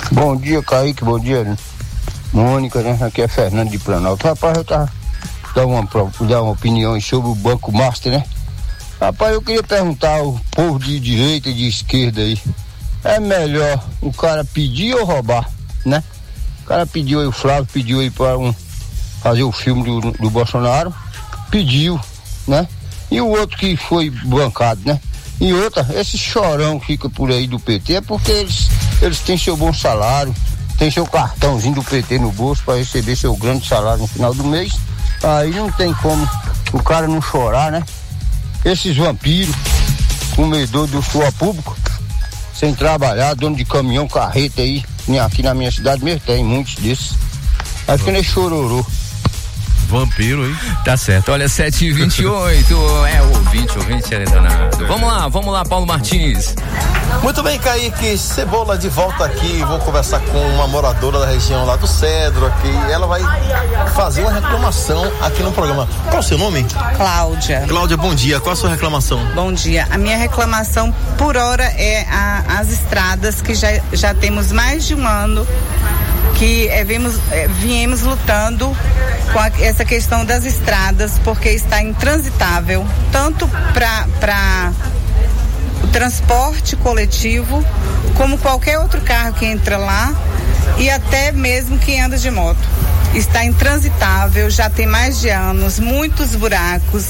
Bom dia, Kaique, bom dia, Mônica, né? Aqui é Fernando de Planalto. Rapaz, eu tava dando uma, dar uma opinião sobre o Banco Master, né? Rapaz, eu queria perguntar ao povo de direita e de esquerda aí, é melhor o cara pedir ou roubar, né? O cara pediu aí, o Flávio pediu aí para um, fazer o filme do, do Bolsonaro, pediu, né? E o outro que foi bancado, né? E outra, esse chorão que fica por aí do P T é porque eles, eles têm seu bom salário, tem seu cartãozinho do P T no bolso para receber seu grande salário no final do mês. Aí não tem como o cara não chorar, né? Esses vampiros, comedor do suor público, sem trabalhar, dono de caminhão, carreta aí, aqui na minha cidade mesmo tem muitos desses. Acho que nem chororô. Vampiro, hein? Tá certo. Olha, sete e vinte e oito. É, o ouvinte, o ouvinte é danado. Vamos lá, vamos lá, Paulo Martins. Muito bem, Kaique. Cebola de volta aqui. Vou conversar com uma moradora da região lá do Cedro aqui. Ela vai fazer uma reclamação aqui no programa. Qual é o seu nome? Cláudia. Cláudia, bom dia. Qual a sua reclamação? Bom dia. A minha reclamação por hora é a, as estradas, que já, já temos mais de um ano que é, vimos, é, viemos lutando com a, essa questão das estradas, porque está intransitável, tanto para o transporte coletivo, como qualquer outro carro que entra lá, e até mesmo quem anda de moto. Está intransitável, já tem mais de anos, muitos buracos,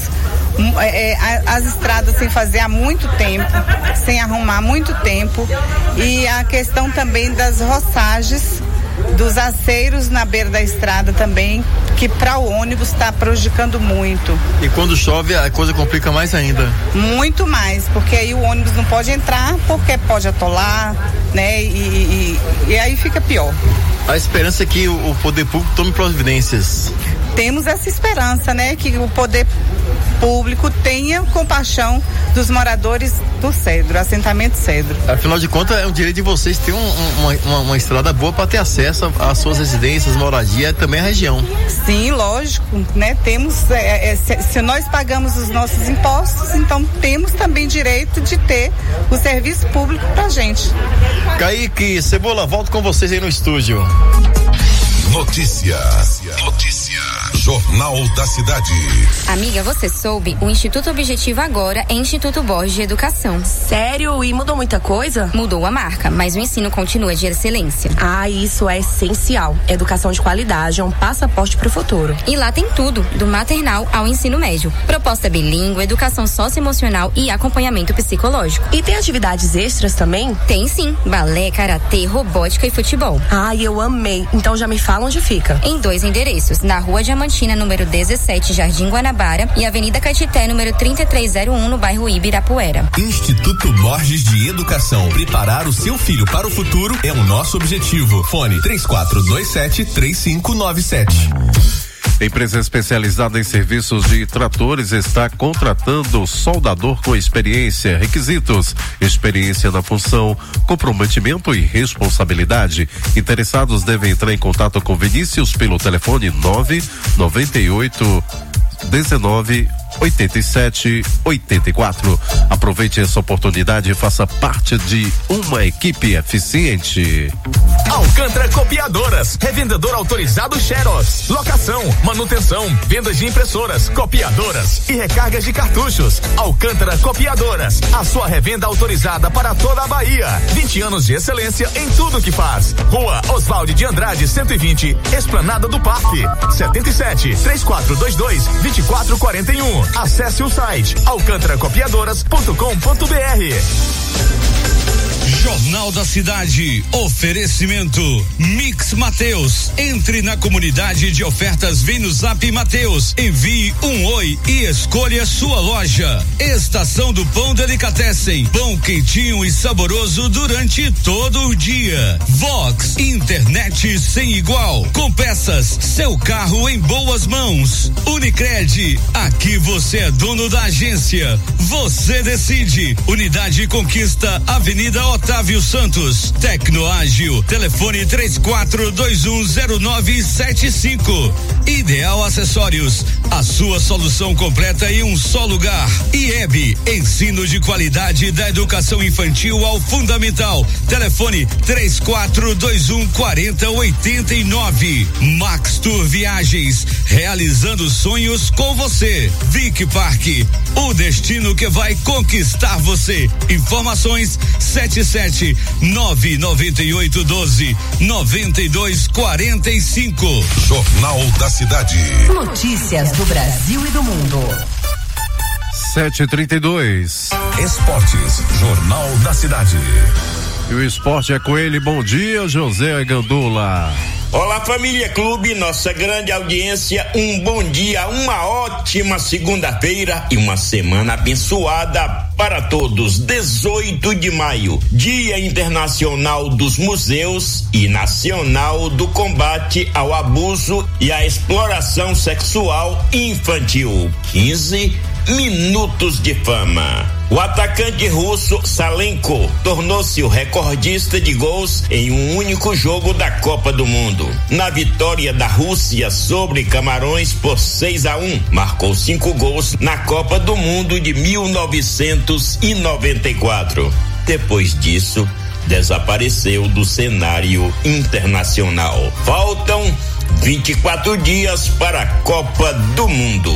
é, as estradas sem fazer há muito tempo, sem arrumar há muito tempo, e a questão também das roçagens, dos aceiros na beira da estrada também, que para o ônibus está prejudicando muito. E quando chove a coisa complica mais ainda? Muito mais, porque aí o ônibus não pode entrar, porque pode atolar, né? E, e, e aí fica pior. A esperança é que o poder público tome providências. Temos essa esperança, né? Que o poder público tenha compaixão dos moradores do Cedro, assentamento Cedro. Afinal de contas, é um direito de vocês ter um, uma, uma, uma estrada boa para ter acesso às suas residências, moradia e também a região. Sim, lógico, né? Temos, é, é, se, se nós pagamos os nossos impostos, então temos também direito de ter o serviço público pra gente. Kaique, Cebola, volto com vocês aí no estúdio. Notícia. Notícia. Jornal da Cidade. Amiga, você soube? O Instituto Objetivo agora é Instituto Borges de Educação. Sério? E mudou muita coisa? Mudou a marca, mas o ensino continua de excelência. Ah, isso é essencial. Educação de qualidade é um passaporte para o futuro. E lá tem tudo, do maternal ao ensino médio. Proposta bilíngue, educação socioemocional e acompanhamento psicológico. E tem atividades extras também? Tem sim. Balé, karatê, robótica e futebol. Ai, eu amei. Então já me fala onde fica. Em dois endereços, na Rua Diamantina, número dezessete, Jardim Guanabara, e Avenida Caetité, número trinta e três zero um, no bairro Ibirapuera. Instituto Borges de Educação. Preparar o seu filho para o futuro é o nosso objetivo. Fone três quatro dois sete, três cinco nove sete. Empresa especializada em serviços de tratores está contratando soldador com experiência, requisitos, experiência na função, comprometimento e responsabilidade. Interessados devem entrar em contato com Vinícius pelo telefone nove nove oito dezenove oitenta e sete oitenta e quatro. Aproveite essa oportunidade e faça parte de uma equipe eficiente. Alcântara Copiadoras, revendedor autorizado Xerox, locação, manutenção, vendas de impressoras, copiadoras e recargas de cartuchos. Alcântara Copiadoras, a sua revenda autorizada para toda a Bahia. vinte anos de excelência em tudo que faz. Rua Oswaldo de Andrade, cento e vinte, Esplanada do Parque. setenta e sete, três quatro dois dois, vinte e quatro quarenta e um. Acesse o site alcântara copiadoras ponto com ponto br. Jornal da Cidade, oferecimento Mix Mateus. Entre na comunidade de ofertas, vem no Zap Mateus, envie um oi e escolha sua loja. Estação do Pão Delicatessen, pão quentinho e saboroso durante todo o dia. Vox, internet sem igual, com peças, seu carro em boas mãos. Unicred, aqui você é dono da agência, você decide. Unidade Conquista, Avenida Otávio Santos. Tecnoágil, telefone três quatro dois um zero nove sete cinco. Ideal Acessórios, A sua solução completa em um só lugar. I E B, ensino de qualidade da educação infantil ao fundamental. Telefone três quatro dois um quatro zero oito nove. Max Tour Viagens, realizando sonhos com você. Vic Parque, o destino que vai conquistar você. Informações sete sete nove nove oito um dois nove dois quatro cinco. Jornal da Cidade. Notícias do Brasil e do mundo. sete e trinta e dois. Esportes, Jornal da Cidade. E o esporte é com ele. Bom dia, José Gandula. Olá, família Clube, nossa grande audiência, um bom dia, uma ótima segunda-feira e uma semana abençoada para todos. dezoito de maio, Dia Internacional dos Museus e Nacional do Combate ao Abuso e à Exploração Sexual Infantil. quinze minutos de fama. O atacante russo Salenko tornou-se o recordista de gols em um único jogo da Copa do Mundo. Na vitória da Rússia sobre Camarões por seis a um, marcou cinco gols na Copa do Mundo de mil novecentos e noventa e quatro. Depois disso, desapareceu do cenário internacional. Faltam vinte e quatro dias para a Copa do Mundo.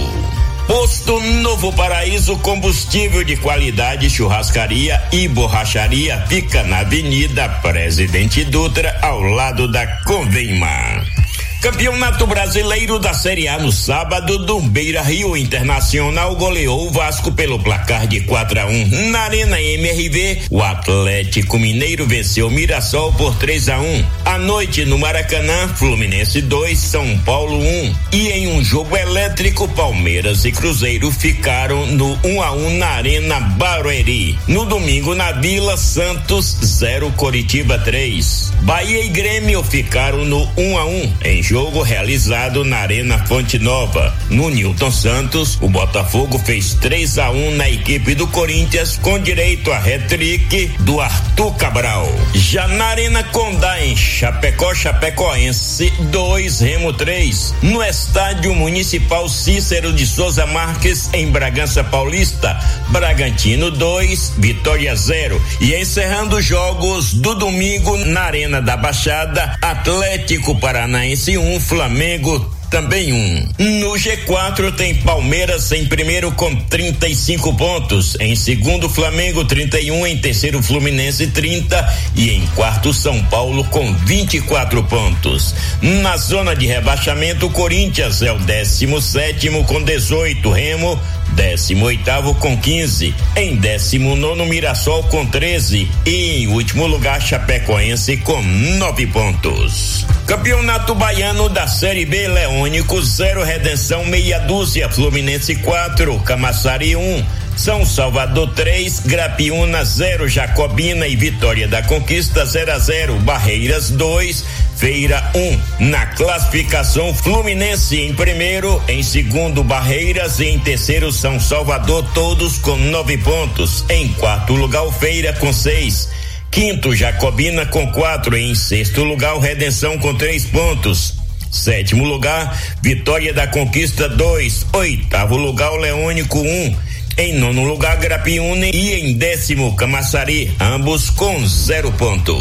Posto Novo Paraíso, combustível de qualidade, churrascaria e borracharia, fica na Avenida Presidente Dutra, ao lado da Convemar. Campeonato Brasileiro da Série A no sábado, do Beira Rio Internacional goleou o Vasco pelo placar de quatro a um. Na Arena M R V, o Atlético Mineiro venceu o Mirassol por três a um. À noite no Maracanã, Fluminense dois, São Paulo um. E em um jogo elétrico, Palmeiras e Cruzeiro ficaram no um a um na Arena Barueri. No domingo na Vila, Santos zero, Coritiba três. Bahia e Grêmio ficaram no um a um em jogo realizado na Arena Fonte Nova. No Newton Santos, o Botafogo fez três a um na equipe do Corinthians, com direito a hat-trick do Arthur Cabral. Já na Arena Condá, em Chapecó, Chapecoense dois, Remo três. No Estádio Municipal Cícero de Souza Marques, em Bragança Paulista, Bragantino dois, Vitória zero. E encerrando os jogos do domingo na Arena da Baixada, Atlético Paranaense um, Flamengo também um. No G quatro tem Palmeiras em primeiro com trinta e cinco pontos, em segundo Flamengo trinta e um, em terceiro Fluminense trinta e em quarto São Paulo com vinte e quatro pontos. Na zona de rebaixamento, o Corinthians é o décimo sétimo com dezoito, Remo décimo oitavo com quinze, em décimo nono Mirassol com treze e em último lugar Chapecoense com nove pontos. Campeonato Baiano da Série B, Leônico zero, Redenção meia dúzia, Fluminense quatro, Camaçari um, São Salvador três, Grapiúna zero, Jacobina e Vitória da Conquista zero a zero, Barreiras dois, Feira um. Na classificação, Fluminense em primeiro, em segundo Barreiras e em terceiro São Salvador, todos com nove pontos. Em quarto lugar o Feira com seis. Quinto Jacobina com quatro. Em sexto lugar o Redenção com três pontos. Sétimo lugar Vitória da Conquista dois. Oitavo lugar o Leônico um. Em nono lugar, Grapiúna e em décimo, Camaçari, ambos com zero ponto.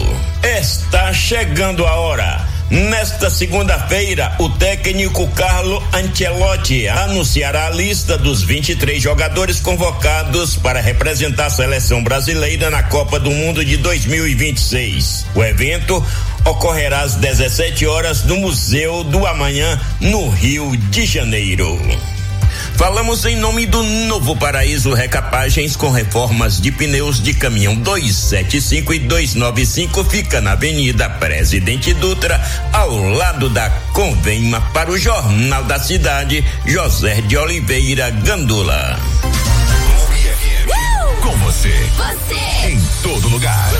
Está chegando a hora. Nesta segunda-feira, o técnico Carlo Ancelotti anunciará a lista dos vinte e três jogadores convocados para representar a seleção brasileira na Copa do Mundo de dois mil e vinte e seis. O evento ocorrerá às dezessete horas no Museu do Amanhã, no Rio de Janeiro. Falamos em nome do Novo Paraíso Recapagens, com reformas de pneus de caminhão duzentos e setenta e cinco e duzentos e noventa e cinco, fica na Avenida Presidente Dutra, ao lado da Convema. Para o Jornal da Cidade, José de Oliveira Gandula. Com você, você, em todo lugar.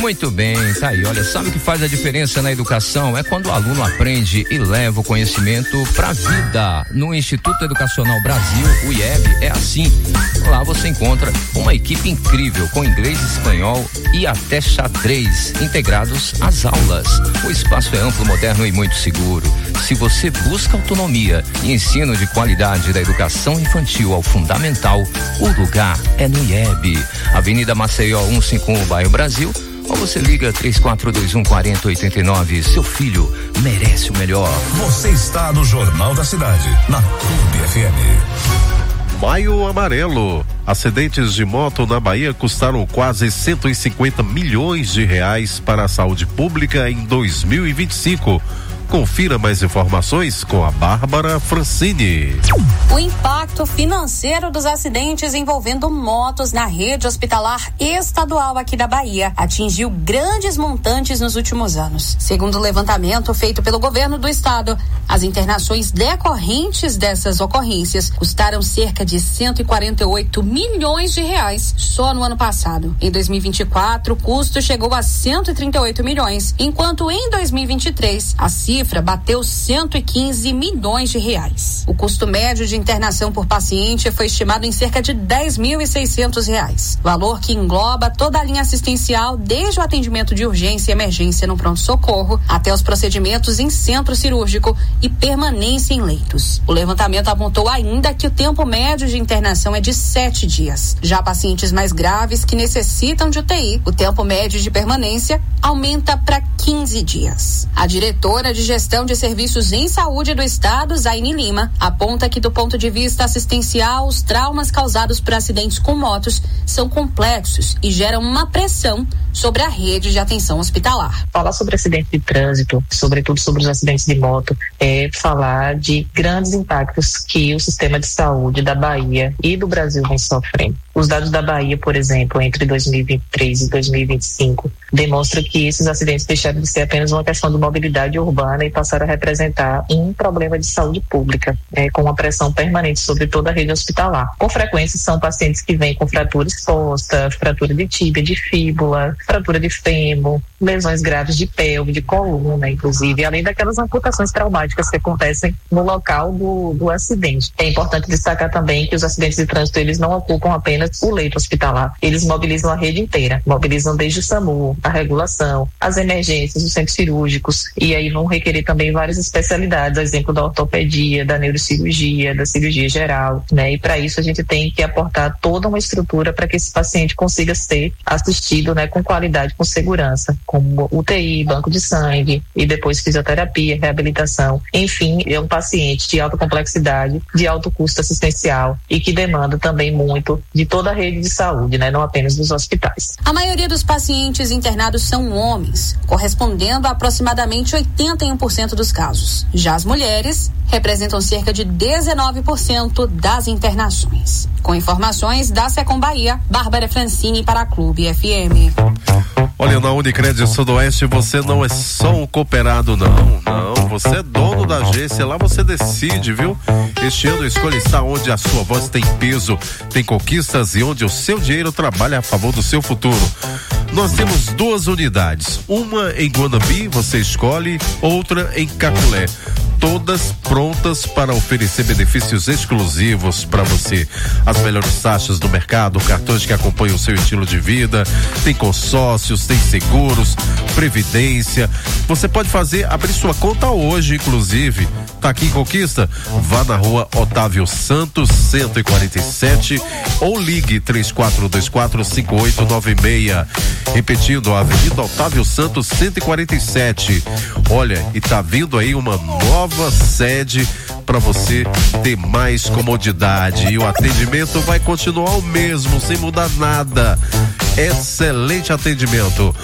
Muito bem, tá aí. Olha, sabe o que faz a diferença na educação? É quando o aluno aprende e leva o conhecimento pra vida. No Instituto Educacional Brasil, o I E B, é assim. Lá você encontra uma equipe incrível com inglês, espanhol e até xadrez integrados às aulas. O espaço é amplo, moderno e muito seguro. Se você busca autonomia e ensino de qualidade da educação infantil ao fundamental, o lugar é no I E B. Avenida Maceió cento e cinquenta e um, bairro Brasil, ou você liga três quatro dois um, quatro zero oito nove. Seu filho merece o melhor. Você está no Jornal da Cidade, na Clube F M. Maio Amarelo. Acidentes de moto na Bahia custaram quase cento e cinquenta milhões de reais para a saúde pública em dois mil e vinte e cinco. Confira mais informações com a Bárbara Francini. O impacto financeiro dos acidentes envolvendo motos na rede hospitalar estadual aqui da Bahia atingiu grandes montantes nos últimos anos. Segundo o levantamento feito pelo governo do estado, as internações decorrentes dessas ocorrências custaram cerca de cento e quarenta e oito milhões de reais só no ano passado. Em dois mil e vinte e quatro, o custo chegou a cento e trinta e oito milhões, enquanto em dois mil e vinte e três a cifra bateu cento e quinze milhões de reais. O custo médio de internação por paciente foi estimado em cerca de dez mil e seiscentos reais, valor que engloba toda a linha assistencial, desde o atendimento de urgência e emergência no pronto-socorro até os procedimentos em centro cirúrgico e permanência em leitos. O levantamento apontou ainda que o tempo médio de internação é de sete dias. Já pacientes mais graves que necessitam de U T I, o tempo médio de permanência aumenta para quinze dias. A diretora de Gestão de Serviços em Saúde do Estado, Zaine Lima, aponta que do ponto de vista assistencial, os traumas causados por acidentes com motos são complexos e geram uma pressão sobre a rede de atenção hospitalar. Falar sobre acidente de trânsito, sobretudo sobre os acidentes de moto, é falar de grandes impactos que o sistema de saúde da Bahia e do Brasil vem sofrendo. Os dados da Bahia, por exemplo, entre dois mil e vinte e três e dois mil e vinte e cinco, demonstram que esses acidentes deixaram de ser apenas uma questão de mobilidade urbana e passaram a representar um problema de saúde pública, é, com uma pressão permanente sobre toda a rede hospitalar. Com frequência, são pacientes que vêm com fratura exposta, fratura de tíbia, de fíbula, fratura de fêmur, lesões graves de pelve, de coluna, inclusive, além daquelas amputações traumáticas que acontecem no local do, do acidente. É importante destacar também que os acidentes de trânsito, eles não ocupam apenas o leito hospitalar, eles mobilizam a rede inteira, mobilizam desde o SAMU, a regulação, as emergências, os centros cirúrgicos, e aí vão requerer também várias especialidades, a exemplo da ortopedia, da neurocirurgia, da cirurgia geral, né? E para isso a gente tem que aportar toda uma estrutura para que esse paciente consiga ser assistido, né, com qualidade, com segurança, como U T I, banco de sangue e depois fisioterapia, reabilitação. Enfim, é um paciente de alta complexidade, de alto custo assistencial e que demanda também muito de toda a rede de saúde, né, não apenas dos hospitais. A maioria dos pacientes internados são homens, correspondendo a aproximadamente oitenta e um por cento dos casos. Já as mulheres representam cerca de dezenove por cento das internações. Com informações da Secom Bahia, Bárbara Francini para a Clube F M. Olha, na Unicred Sudoeste você não é só um cooperado, não, não, você é dono da agência, lá você decide, viu? Este ano a escolha está onde a sua voz tem peso, tem conquistas e onde o seu dinheiro trabalha a favor do seu futuro. Nós temos duas unidades, uma em Guanambi, você escolhe, outra em Caculé. Todas prontas para oferecer benefícios exclusivos para você. As melhores taxas do mercado, cartões que acompanham o seu estilo de vida, tem consórcios, tem seguros, previdência. Você pode fazer, abrir sua conta hoje, inclusive. Tá aqui em Conquista? Vá na rua Otávio Santos, cento e quarenta e sete, ou ligue três quatro dois quatro, cinco oito nove seis. Repetindo, a Avenida Otávio Santos, cento e quarenta e sete. Olha, e tá vindo aí uma nova sede para você ter mais comodidade e o atendimento vai continuar o mesmo, sem mudar nada. Excelente atendimento.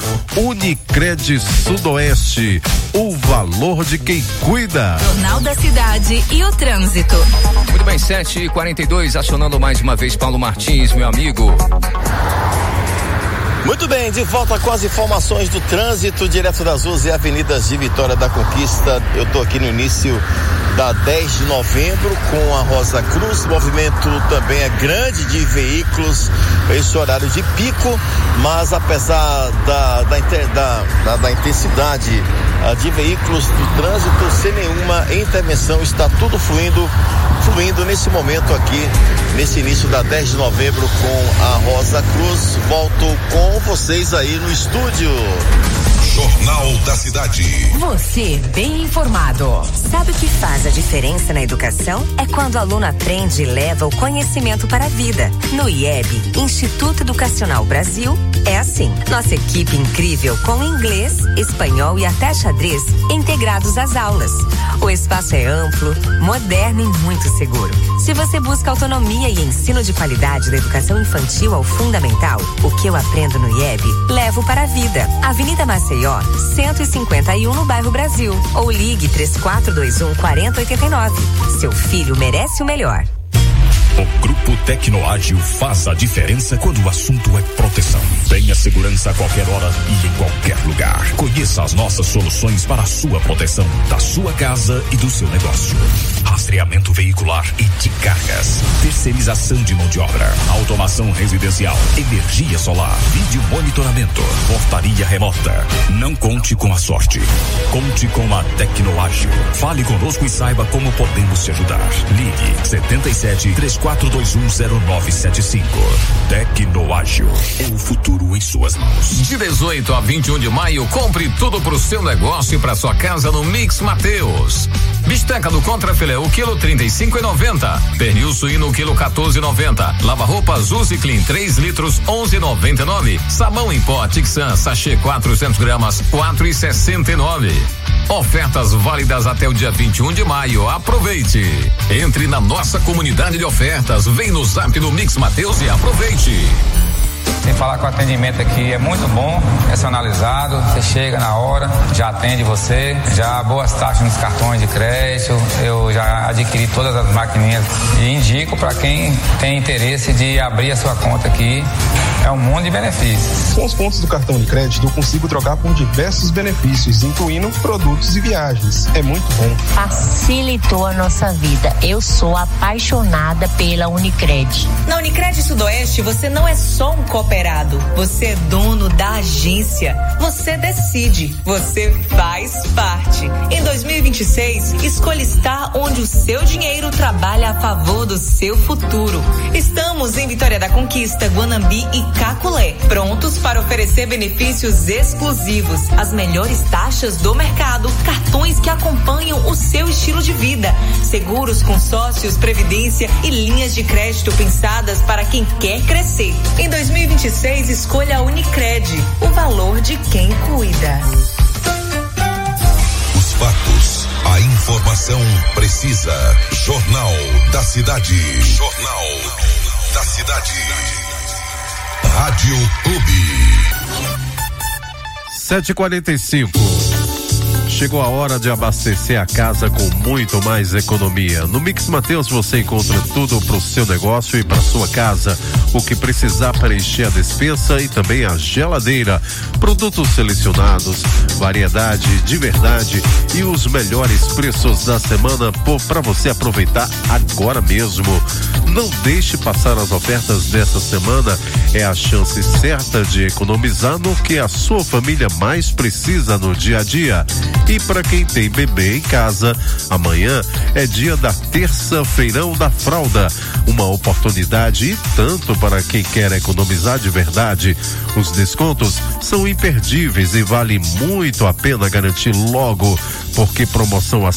Unicred Sudoeste, o valor de quem cuida. Jornal da Cidade e o trânsito. Muito bem, sete e quarenta e dois, acionando mais uma vez Paulo Martins, meu amigo. Muito bem, de volta com as informações do trânsito, direto das ruas e avenidas de Vitória da Conquista. Eu tô aqui no início da dez de novembro com a Rosa Cruz. O movimento também é grande de veículos, esse horário de pico, mas apesar da, da, da, da, da intensidade uh, de veículos do trânsito, sem nenhuma intervenção, está tudo fluindo, fluindo nesse momento aqui, nesse início da dez de novembro com a Rosa Cruz. Volto com vocês aí no estúdio. Jornal da Cidade. Você bem informado. Sabe o que faz a diferença na educação? É quando o aluno aprende e leva o conhecimento para a vida. No I E B, Instituto Educacional Brasil, é assim. Nossa equipe incrível com inglês, espanhol e até xadrez integrados às aulas. O espaço é amplo, moderno e muito seguro. Se você busca autonomia e ensino de qualidade da educação infantil ao fundamental, o que eu aprendo no I E B, levo para a vida. Avenida Maceió, cento e cinquenta e um no bairro Brasil. Ou ligue três quatro dois um, quatro zero oito nove. Seu filho merece o melhor. O Grupo Tecnoágil faz a diferença quando o assunto é proteção. Tenha segurança a qualquer hora e em qualquer lugar. Conheça as nossas soluções para a sua proteção, da sua casa e do seu negócio. Rastreamento veicular e de cargas. Terceirização de mão de obra. Automação residencial. Energia solar. Vídeo monitoramento. Portaria remota. Não conte com a sorte. Conte com a Tecnoágil. Fale conosco e saiba como podemos te ajudar. Ligue setenta e sete, três quatro dois um, zero nove sete cinco. Tecnoágil. É o futuro em suas mãos. De dezoito a vinte e um de maio, compre tudo pro seu negócio e pra sua casa no Mix Mateus. Bisteca do Contrafilé, o quilo trinta e cinco e noventa. Pernil suíno, o quilo quatorze e noventa. Lava-roupas Uzi Clean, três litros, onze e noventa e nove. Sabão em pó Tixan, sachê quatrocentos gramas, quatro e sessenta e nove. Ofertas válidas até o dia vinte e um de maio. Aproveite. Entre na nossa comunidade de ofertas. Vem no Zap do Mix Mateus e aproveite. Sem falar que o atendimento aqui é muito bom, personalizado, você chega na hora, já atende você, já boas taxas nos cartões de crédito, eu já adquiri todas as maquininhas e indico para quem tem interesse de abrir a sua conta aqui, é um mundo de benefícios. Com os pontos do cartão de crédito eu consigo trocar por diversos benefícios, incluindo produtos e viagens, é muito bom. Facilitou a nossa vida, eu sou apaixonada pela Unicred. Na Unicred Sudoeste você não é só um cooperado, você é dono da agência, você decide, você faz parte. Em dois mil e vinte e seis, escolha estar onde o seu dinheiro trabalha a favor do seu futuro. Estamos em Vitória da Conquista, Guanambi e Caculé, prontos para oferecer benefícios exclusivos, as melhores taxas do mercado, cartões que acompanham o seu estilo de vida, seguros, consórcios, previdência e linhas de crédito pensadas para quem quer crescer. Em dois mil e vinte e seis, escolha a Unicred, o valor de quem cuida. Os fatos, a informação precisa. Jornal da Cidade. Jornal da Cidade. Rádio Clube. sete e quarenta e cinco. Chegou a hora de abastecer a casa com muito mais economia. No Mix Mateus você encontra tudo para o seu negócio e para sua casa. O que precisar para encher a despensa e também a geladeira. Produtos selecionados, variedade de verdade e os melhores preços da semana para você aproveitar agora mesmo. Não deixe passar as ofertas dessa semana. É a chance certa de economizar no que a sua família mais precisa no dia a dia. E para quem tem bebê em casa, amanhã é dia da terça-feirão da fralda. Uma oportunidade e tanto para quem quer economizar de verdade. Os descontos são imperdíveis e vale muito a pena garantir logo, porque promoção